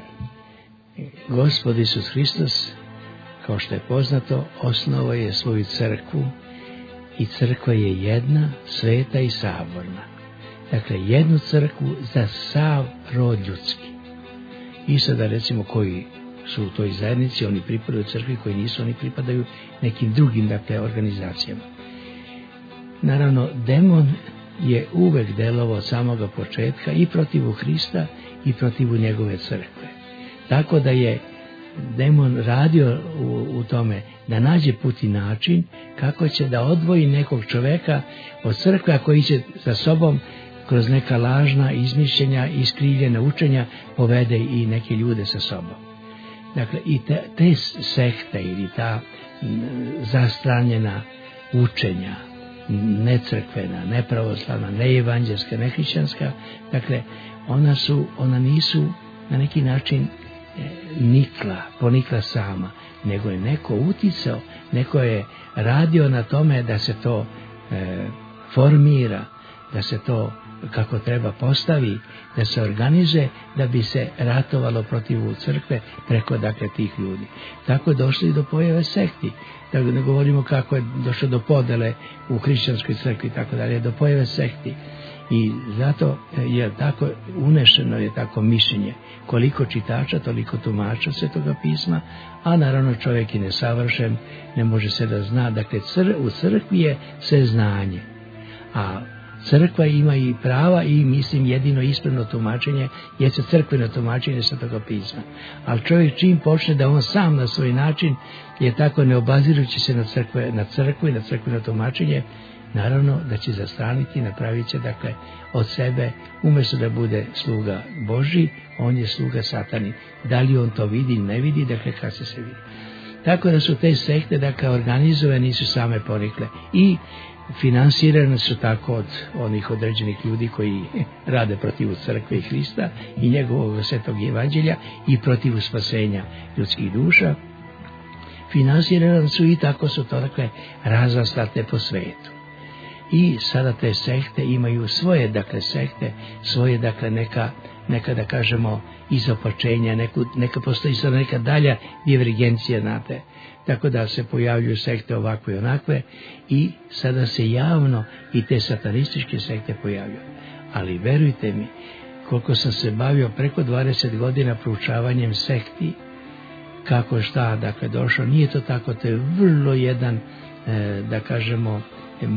Gospod Isus Hristos, kao što je poznato, osnovao je svoju crkvu i crkva je jedna, sveta i saborna. Dakle, jednu crkvu za sav rod ljudski. I sada recimo koji su u toj zajednici, oni pripadaju crkvi, koji nisu, oni pripadaju nekim drugim, dakle, organizacijama. Naravno, demon je uvek delovao od samoga početka i protivu Hrista i protivu njegove crkve. Tako da je demon radio u, u tome da nađe put i način kako će da odvoji nekog čoveka od crkve, a koji će za sobom kroz neka lažna izmišljenja i skrivljena učenja povede i neke ljude sa sobom. Dakle, i te, te sekte ili ta zastranjena učenja, necrkvena, nepravoslavna, neevanđelska, nehrišćanska, dakle, ona su, ona nisu na neki način nikla, ponikla sama, nego je neko uticao, neko je radio na tome da se to e, formira, da se to kako treba postavi, da se organizuje, da bi se ratovalo protiv crkve preko, dakle, tih ljudi. Tako je došli do pojave sekti, da ne govorimo kako je došlo do podele u hrišćanskoj crkvi, tako dalje, do pojave sekti. I zato je tako unešeno je tako mišljenje, koliko čitača, toliko tumača Svetoga pisma, a naravno čovjek je nesavršen, ne može se da zna, dakle cr, u crkvi je sve znanje, a crkva ima i prava i mislim jedino ispravno tumačenje jeste crkveno tumačenje Svetoga pisma. Ali čovjek čim počne da on sam na svoj način je tako neobazirujući se na crkve, na crkvu i na crkveno tumačenje, naravno da će zastraniti, napravit će, dakle, od sebe, umjesto da bude sluga Božji, on je sluga Satani. Da li on to vidi ili ne vidi, dakle, kad se se vidi. Tako da su te sekte, dakle, organizovane, nisu same ponikle i finansirane su tako od onih određenih ljudi koji rade protiv crkve i Hrista i njegovog svetog evanđelja i protiv spasenja ljudskih duša. Finansirane su i tako su to, dakle, razastate po svetu. I sada te sekte imaju svoje, dakle, sekte, svoje, dakle, neka, neka da kažemo, izopačenja, neku, neka postoji sada neka dalja divergencija, znate. Tako da se pojavljuju sekte ovakve i onakve i sada se javno i te satanističke sekte pojavljuju. Ali verujte mi, koliko sam se bavio preko dvadeset godina proučavanjem sekti, kako je šta, dakle, došlo, nije to tako, to je vrlo jedan, e, da kažemo,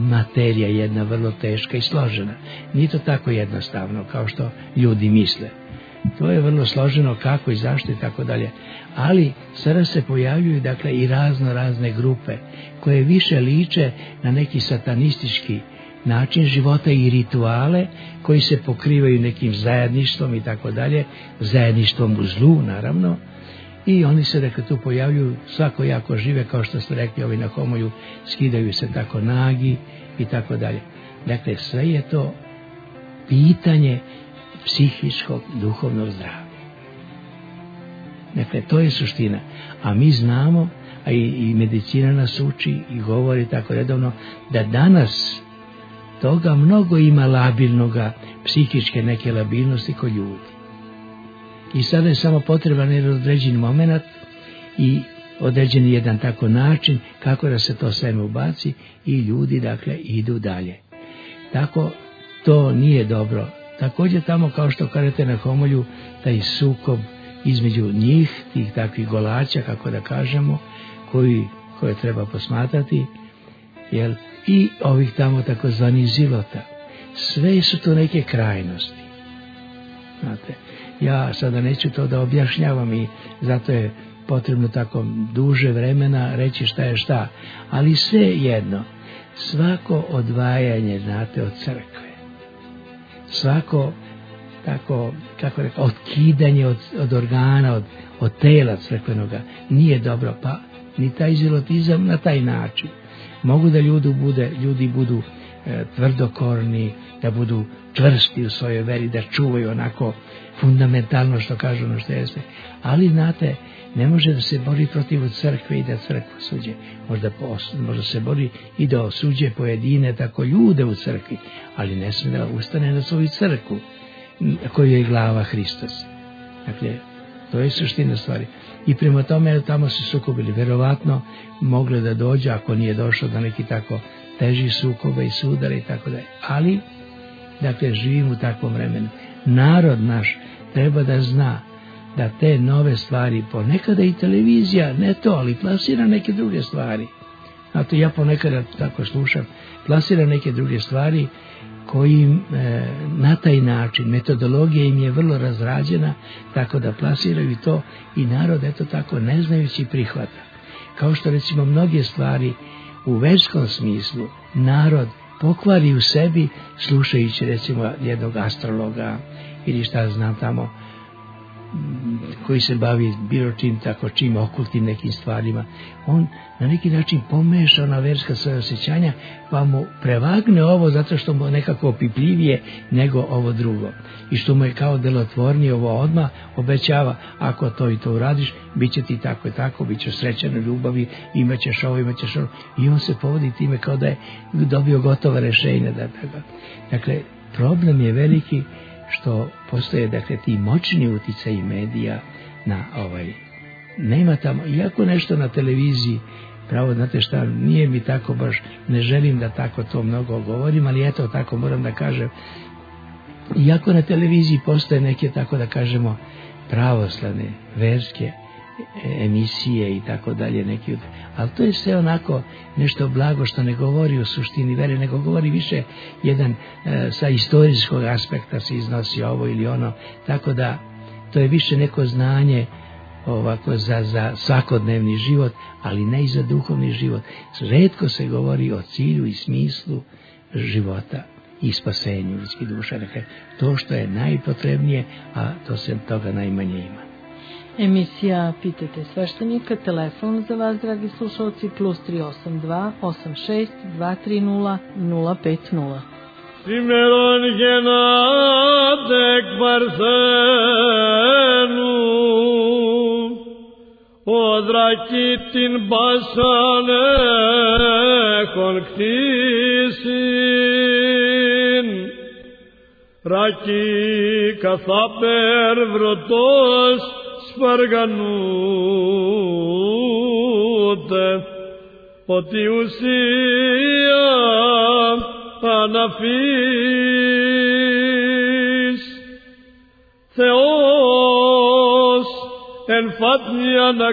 materija jedna vrlo teška i složena. Nije to tako jednostavno kao što ljudi misle. To je vrlo složeno kako i zašto i tako dalje. Ali sada se pojavljuju dakle i razno razne grupe koje više liče na neki satanistički način života i rituale koji se pokrivaju nekim zajedništvom i tako dalje, zajedništvom u zlu naravno. I oni se dakle tu pojavljuju, svako jako žive, kao što ste rekli, ovi na Homolju skidaju se tako nagi i tako dalje. Dakle, sve je to pitanje psihičkog, duhovnog zdravlja. Dakle, to je suština. A mi znamo, a i, i medicina nas uči i govori tako redovno, da danas toga mnogo ima labilnoga, psihičke neke labilnosti kod ljudi. I sada je samo potreban jedan određeni moment i određeni jedan tako način kako da se to sveme ubaci i ljudi dakle idu dalje. Tako to nije dobro. Također tamo, kao što kažete na Homolju, taj sukob između njih, tih takvih golača, kako da kažemo, koji, koje treba posmatrati, jel, i ovih tamo takozvanih zilota. Sve su to neke krajnosti. Znate, ja sada neću to da objašnjavam i zato je potrebno tako duže vremena reći šta je šta, ali sve jedno, svako odvajanje, znate, od crkve, svako tako, kako rekao, odkidanje od, od organa, od, od tela crkvenoga, nije dobro, pa ni taj zilotizam na taj način. Mogu da ljudi, bude, ljudi budu e, tvrdokorni, da budu čvrsti u svojoj veri, da čuvaju onako fundamentalno što kažu ono što jeste. Ali, znate, ne može da se bori protiv crkve i da crkva suđe. Možda, možda se bori i da osuđe pojedine tako ljude u crkvi, ali ne smije da ustane na svoju crkvu, koju je glava Hristos. Dakle, to je suština stvari. I prema tome tamo su sukobili. Verovatno moglo da dođe, ako nije došlo do neki tako teži sukoba i sudara i tako dalje. Ali, dakle, živimo u takvom vremenu. Narod naš treba da zna da te nove stvari, ponekada i televizija, ne to, ali plasira neke druge stvari. Znate, ja ponekada tako slušam, plasira neke druge stvari koji e, na taj način, metodologija im je vrlo razrađena, tako da plasiraju to i narod, eto tako, ne znajući prihvata. Kao što recimo mnoge stvari u verskom smislu narod pokvari u sebi slušajući recimo jednog astrologa ili šta znam tamo, koji se bavi bilo čim tako, čim okultnim nekim stvarima, on na neki način pomeša ona verska svoje osjećanja, pa mu prevagne ovo zato što mu nekako opipljivije nego ovo drugo. I što mu je kao delotvornije ovo odmah obećava, ako to i to uradiš, bit će ti tako i tako, bit ćeš srećan u ljubavi, imat ćeš ovo, imat ćeš ovo. I on se povodi time kao da je dobio gotova rešenja. Dakle, problem je veliki što postoje, dakle, ti moćni uticaji medija na ovaj, nema tamo, iako nešto na televiziji, pravo, znate šta, nije mi tako baš, ne želim da tako to mnogo govorim, ali eto, tako moram da kažem, iako na televiziji postoje neke, tako da kažemo, pravoslavne, verske emisije i tako dalje, neki, ali to je sve onako nešto blago što ne govori o suštini vere, nego govori više jedan e, sa istorijskog aspekta se iznosi ovo ili ono, tako da to je više neko znanje ovako za, za svakodnevni život, ali ne i za duhovni život. Retko se govori o cilju i smislu života i spasenju ljudskih duša. Dakle, to što je najpotrebnije, a to se toga najmanje ima. Emisija Pitajte sveštenika, telefon za vas, dragi slušalci, plus tri osam dva osam šest dva tri nula nula pet nula. Simeron genatek Parsenu, od rakitin basane konktisin, raki kafaper vrotos Σπαργανούτε ότι ουσία αναφής Θεός εν φάτνια να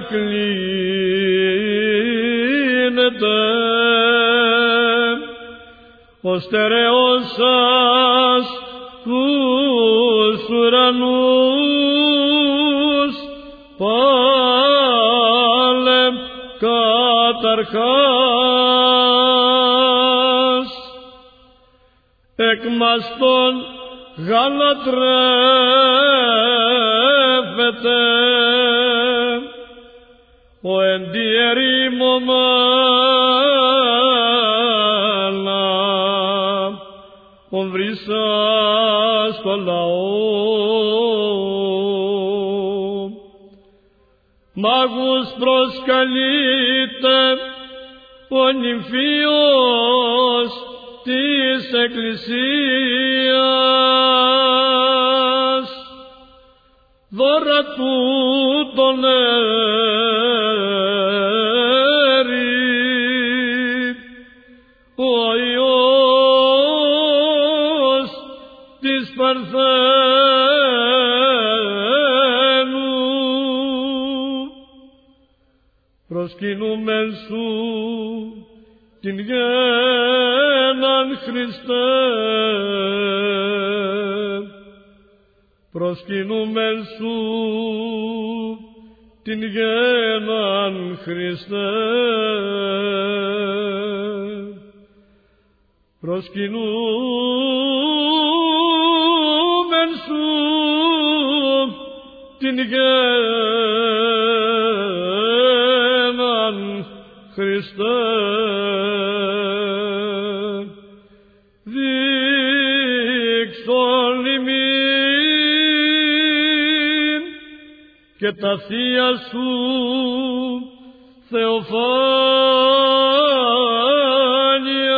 κλείνεται ο στερεός σας τους ουρανούς πατριαρχάς, εκ μας τον γαλατρεύεται, ο εν τη ερήμωμένα, ον βρίσας το λαό. Μάγους προσκαλείται ο νυμφίος της Εκκλησίας, δώρα του τον έρη, ο Υιός της Παρθένου, προσκυνούμεν σου την γέναν Χριστέ, προσκυνούμεν σου την γέναν Χριστέ, προσκυνούμεν σου την γέναν Χριστέ, δείξον ημίν και τα θεία σου θεοφάνεια.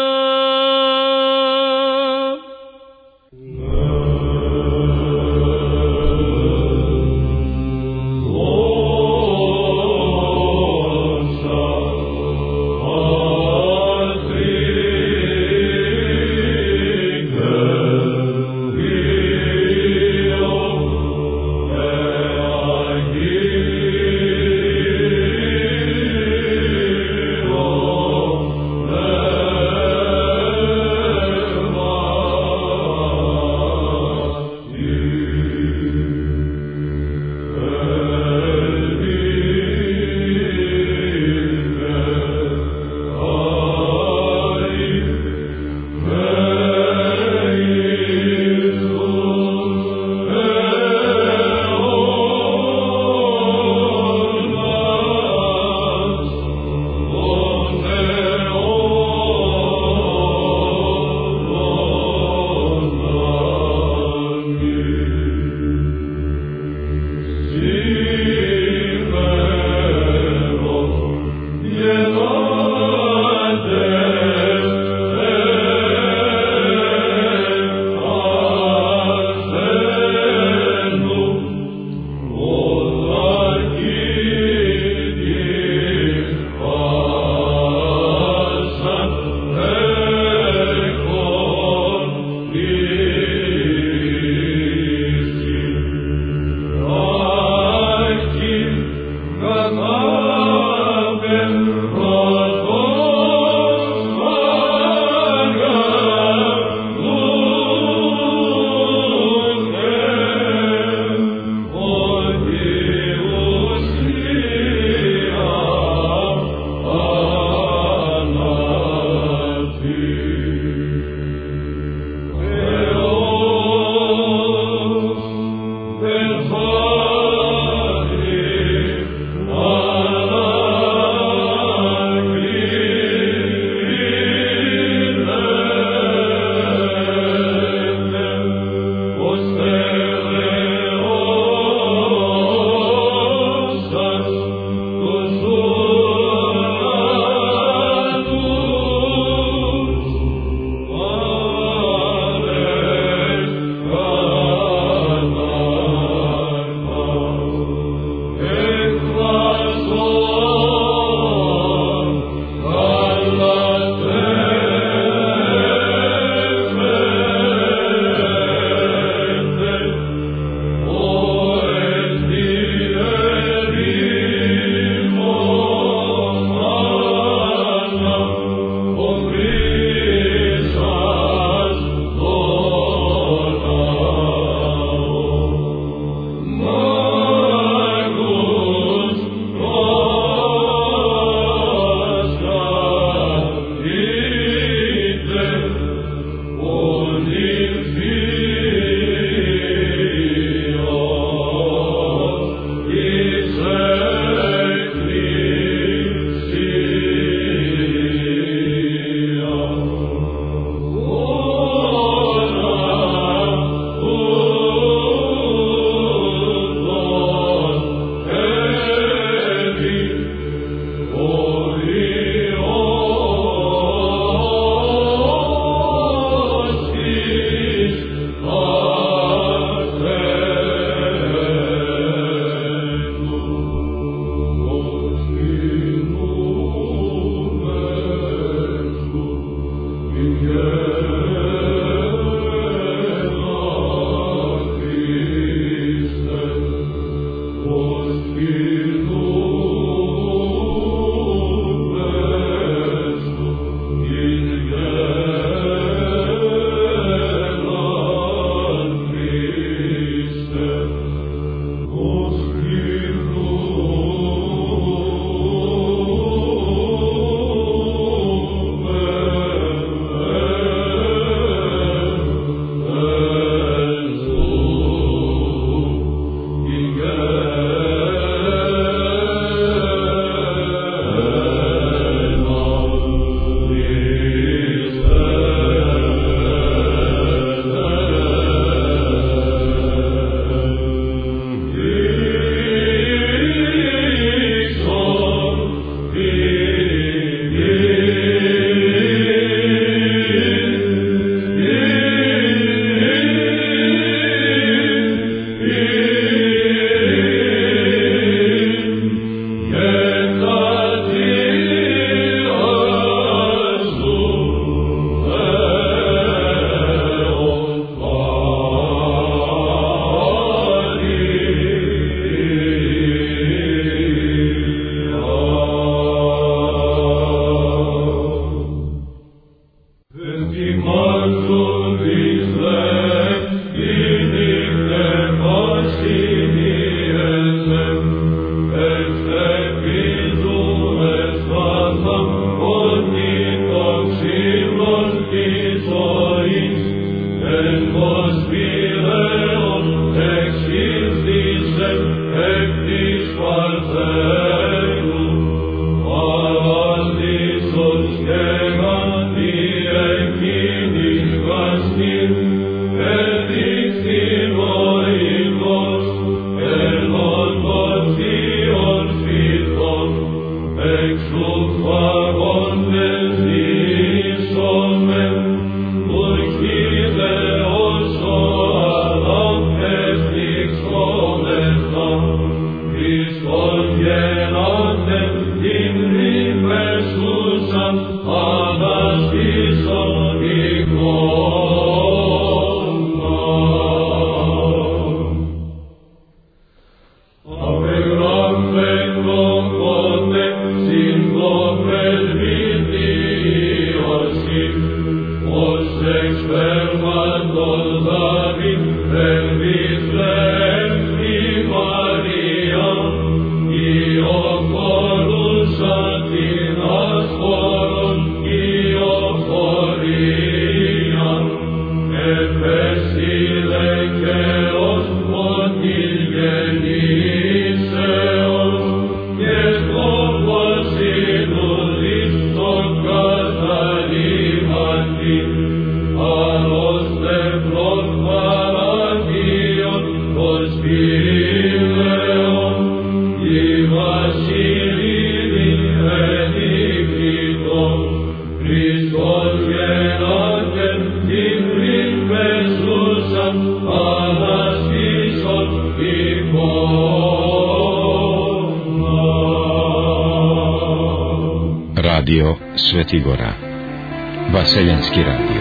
Oh Radio Svetigora, Vaseljanski radio.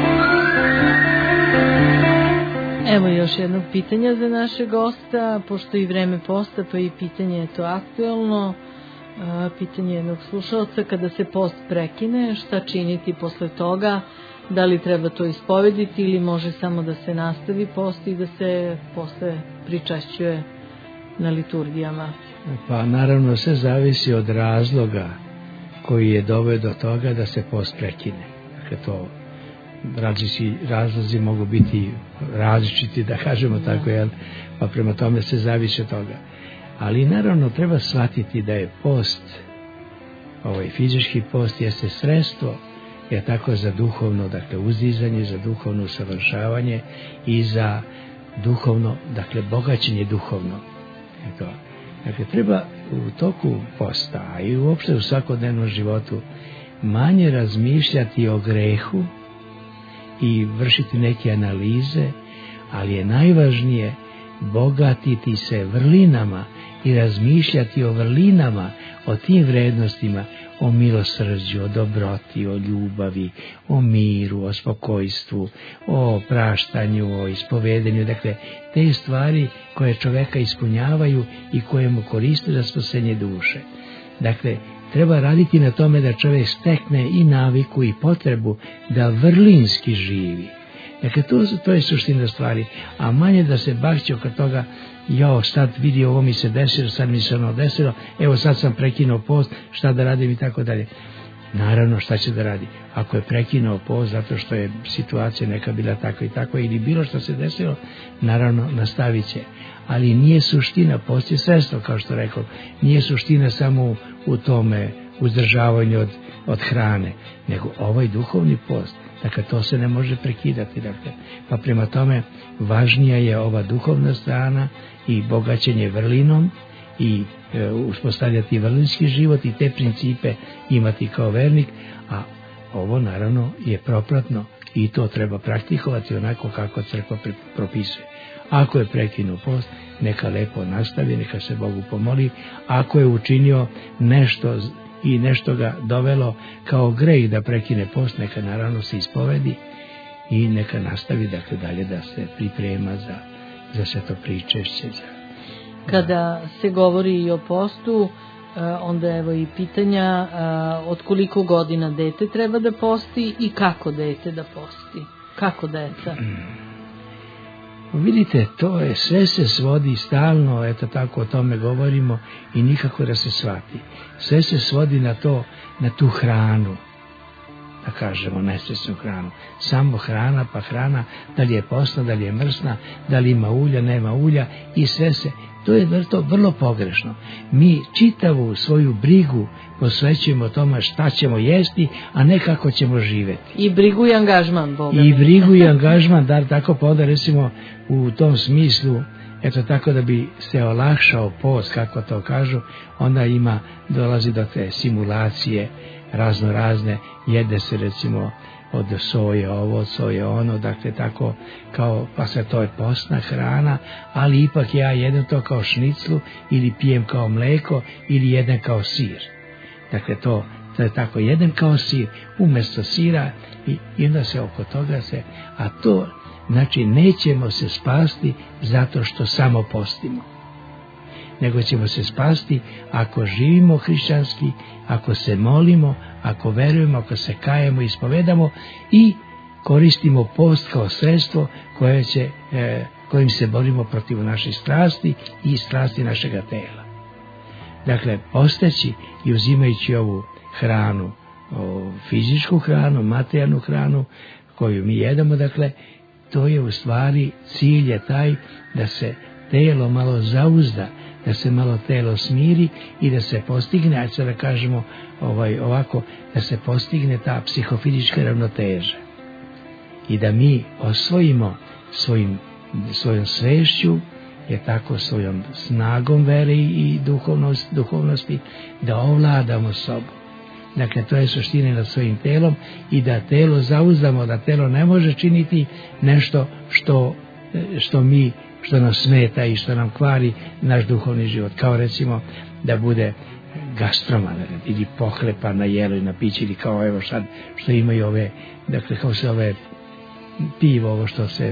Evo još jednog pitanja za našeg gosta, pošto i vreme posta, pa i pitanje je to aktuelno. Pitanje jednog slušalca: kada se post prekine, šta činiti posle toga? Da li treba to ispovediti ili može samo da se nastavi post i da se posle pričašćuje na liturgijama? Pa naravno sve zavisi od razloga koji je doveo do toga da se post prekine. Dakle, to različiti razlozi mogu biti različiti, da kažemo tako, jel? Pa prema tome se zavisi od toga. Ali naravno treba shvatiti da je post, ovaj fizički post, jeste sredstvo, je tako, za duhovno, dakle, uzdizanje, za duhovno usavršavanje i za duhovno, dakle, bogaćenje duhovno. Eto. Dakle, treba u toku posta, a i uopšte u svakodnevnom životu, manje razmišljati o grehu i vršiti neke analize, ali je najvažnije bogatiti se vrlinama i razmišljati o vrlinama, o tim vrednostima, o milosrđu, o dobroti, o ljubavi, o miru, o spokojstvu, o praštanju, o ispovedanju. Dakle, te stvari koje čoveka ispunjavaju i koje mu koriste za spasenje duše. Dakle, treba raditi na tome da čovjek stekne i naviku i potrebu da vrlinski živi. Dakle, to, to je suština stvari, a manje da se bakće oko toga, jo, sad vidi, ovo mi se desilo, sad mi se ono desilo, evo sad sam prekinuo post, šta da radim i tako dalje. Naravno, šta će da radi? Ako je prekinuo post zato što je situacija neka bila takva i takva ili bilo što se desilo, naravno nastavit će. Ali nije suština, post je sredstvo, kao što rekao, nije suština samo u, u tome uzdržavanju od, od hrane, nego ovaj duhovni post. Dakle, to se ne može prekidati. Dakle. Pa prema tome, važnija je ova duhovna strana i bogaćenje vrlinom i e, uspostavljati vrlinski život i te principe imati kao vernik, a ovo naravno je propratno i to treba praktikovati onako kako crkva propisuje. Ako je prekinuo post, neka lepo nastavi, neka se Bogu pomoli. Ako je učinio nešto i nešto ga dovelo kao greh da prekine post, neka naravno se ispovedi i neka nastavi dakle dalje da se priprema za, za sve to pričešće. Za... Kada se govori i o postu, onda evo i pitanja od koliko godina dete treba da posti i kako dete da posti, kako deca? Vidite, to je, sve se svodi stalno, eto tako o tome govorimo i nikako da se shvati. Sve se svodi na to, na tu hranu, da kažemo nesvesnu hranu. Samo hrana, pa hrana, da li je postna, da li je mrsna, da li ima ulja, nema ulja i sve se, to je to vrlo pogrešno. Mi čitavu svoju brigu posvećujemo tome šta ćemo jesti, a ne kako ćemo živeti. I brigu i angažman, Boga. I brigu i angažman, da tako pa onda recimo u tom smislu, eto tako da bi se olakšao post, kako to kažu, onda ima, dolazi do te simulacije razno razne, jede se recimo od soje ovo, od soje ono, dakle tako kao, pa sve to je postna hrana, ali ipak ja jedem to kao šniclu ili pijem kao mleko ili jedem kao sir. Dakle to, to je tako, jedem kao sir umjesto sira i, i onda se oko toga se, a to znači nećemo se spasti zato što samo postimo, nego ćemo se spasti ako živimo hrišćanski, ako se molimo, ako verujemo, ako se kajemo i ispovedamo i koristimo post kao sredstvo koje će, e, kojim se borimo protiv naših strasti i strasti našega tela. Dakle, posteći i uzimajući ovu hranu, ovu fizičku hranu, materijalnu hranu koju mi jedemo, dakle, to je u stvari, cilj je taj da se telo malo zauzda, da se malo telo smiri i da se postigne, ajde da kažemo ovaj, ovako, da se postigne ta psihofizička ravnoteža i da mi osvojimo svojim, svojom svešću, je tako svojom snagom vere i duhovnost, duhovnosti, da ovladamo sobom. Dakle, to je suština nad svojim telom i da telo zauzdamo, da telo ne može činiti nešto što, što mi, što nam smeta i što nam kvari naš duhovni život. Kao recimo da bude gastroman ili pohlepa na jelo i na piće ili kao evo sad što imaju ove, dakle kao se ove pivo, ovo što se,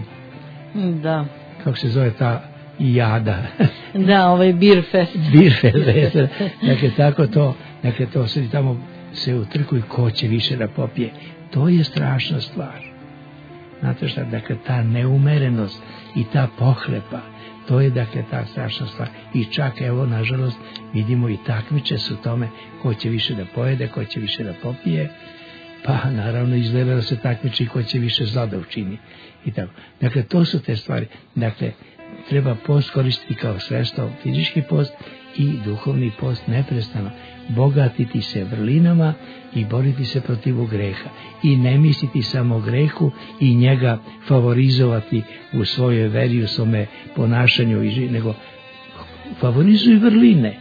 da, kako se zove ta jada. Da, ovaj beer fest. Beer fest, dakle tako to, dakle to se tamo se utrkuju ko će više da popije. To je strašna stvar. Znate šta, dakle ta neumerenost i ta pohlepa, to je dakle ta strašna stvar. I čak evo nažalost vidimo i takmiče su tome ko će više da pojede, ko će više da popije, pa naravno izgleda da se takmiči ko će više zla da učini. I tako. Dakle to su te stvari. Dakle treba post koristiti kao sredstvo, fizički post i duhovni post neprestano, bogatiti se vrlinama i boriti se protiv greha i ne misliti samo o grehu i njega favorizovati u svojoj veri, u svome ponašanju, nego favorizuj vrline,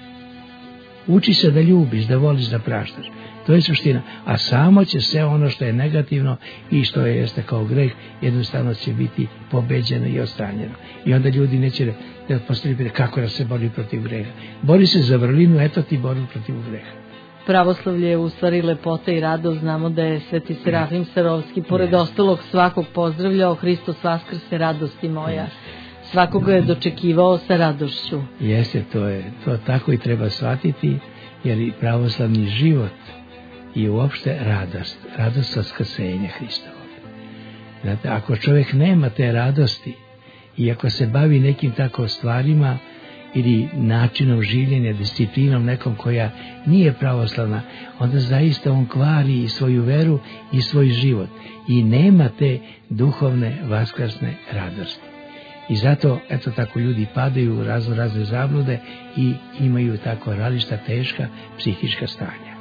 uči se da ljubiš, da voliš, da praštaš. To je suština, a samo će sve ono što je negativno i što je jeste kao greh jednostavno će biti pobeđeno i odstranjeno. I onda ljudi neće da postavljaju kako da se bori protiv greha. Bori se za vrlinu, eto ti borbu protiv greha. pravoslavlje je u stvari lepota i radost. Znamo da je Sveti Serafim Sarovski pored ostalog svakog pozdravljao: Hristos vaskrse, radosti moja. Svakoga je dočekivao sa radošću. Jeste, to je to tako i treba shvatiti, jer i pravoslavni život je uopšte radost, radost vaskrsenja Hristovog. Znate, ako čovjek nema te radosti i ako se bavi nekim tako stvarima ili načinom življenja, disciplinom nekom koja nije pravoslavna, onda zaista on kvari i svoju veru i svoj život i nema te duhovne vaskrsne radosti. I zato, eto tako, ljudi padaju u razno razne zablude i imaju tako različita teška psihička stanja.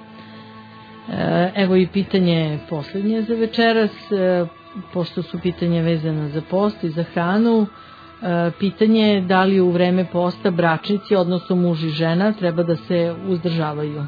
Evo i pitanje posljednje za večeras, pošto su pitanja vezana za post i za hranu. Pitanje je da li u vreme posta bračnici, odnosno muž i žena, treba da se uzdržavaju.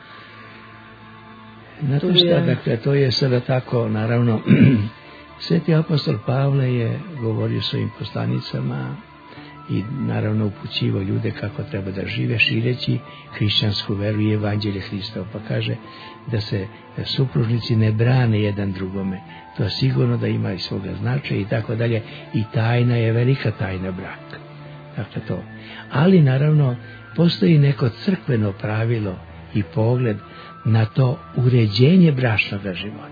Znate šta, dakle, to je sada tako, naravno, Sveti apostol Pavle je govorio svojim poslanicama i naravno upućivao ljude kako treba da žive, šireći hrišćansku veru i evanđelje Hristova. Pa kaže da se supružnici ne brane jedan drugome. To je sigurno da ima i svoga značaja i tako dalje. I tajna je velika tajna braka. Dakle to. Ali naravno postoji neko crkveno pravilo i pogled na to uređenje bračnog života.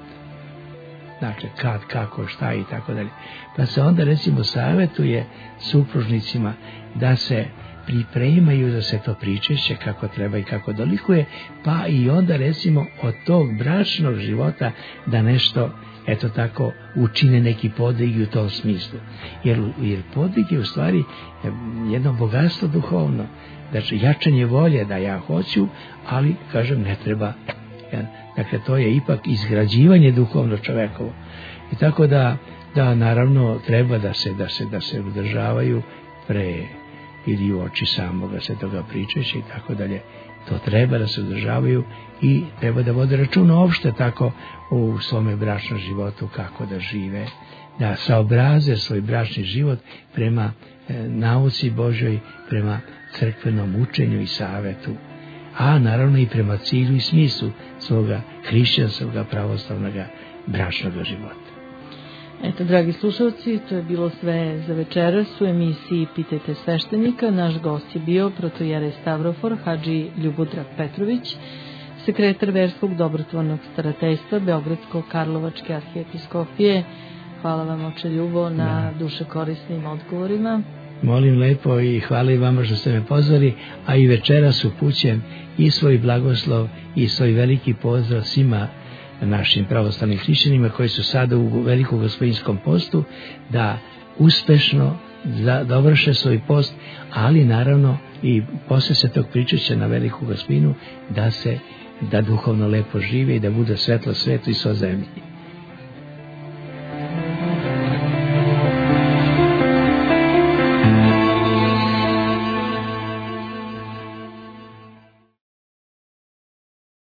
Dakle, kad, kako, šta i tako dalje. Pa se onda recimo savjetuje supružnicima da se pripremaju da se to pričešće kako treba i kako dolikuje, pa i onda recimo od tog bračnog života da nešto, eto tako, učine neki podvig u tom smislu. Jer, jer podvig je u stvari jedno bogatstvo duhovno. Znači, jačanje volje da ja hoću, ali, kažem, ne treba. Dakle, to je ipak izgrađivanje duhovno čovekovo. I tako da, da naravno treba da se, da se, da se udržavaju pre ili u oči samoga svetoga pričeća i tako dalje. To treba da se udržavaju i treba da vode računa uopšte tako u svome bračnom životu kako da žive, da saobraze svoj bračni život prema e, nauci Božoj, prema crkvenom učenju i savetu, a naravno i prema cilju i smislu svoga hrišćanskog pravoslavnog bračnog života. Eto, dragi slušalci, to je bilo sve za večeras u emisiji Pitajte sveštenika. Naš gost je bio protojerej Stavrofor Hadži Ljubodrag Petrović, sekretar Verskog dobrotvornog starateljstva Beogradsko-Karlovačke arhijepiskopije. Hvala vam, oče Ljubo, na duše korisnim odgovorima. Molim lepo i hvala i vama što ste me pozvali, a i večeras upućujem i svoj blagoslov i svoj veliki pozdrav svima našim pravoslavnim hrišćanima koji su sada u velikom gospodinskom postu, da uspešno dovrše svoj post, ali naravno i posle se tog pričešća na veliku gospinu da se da duhovno lepo žive i da bude svetlo svetu i svo zemlji.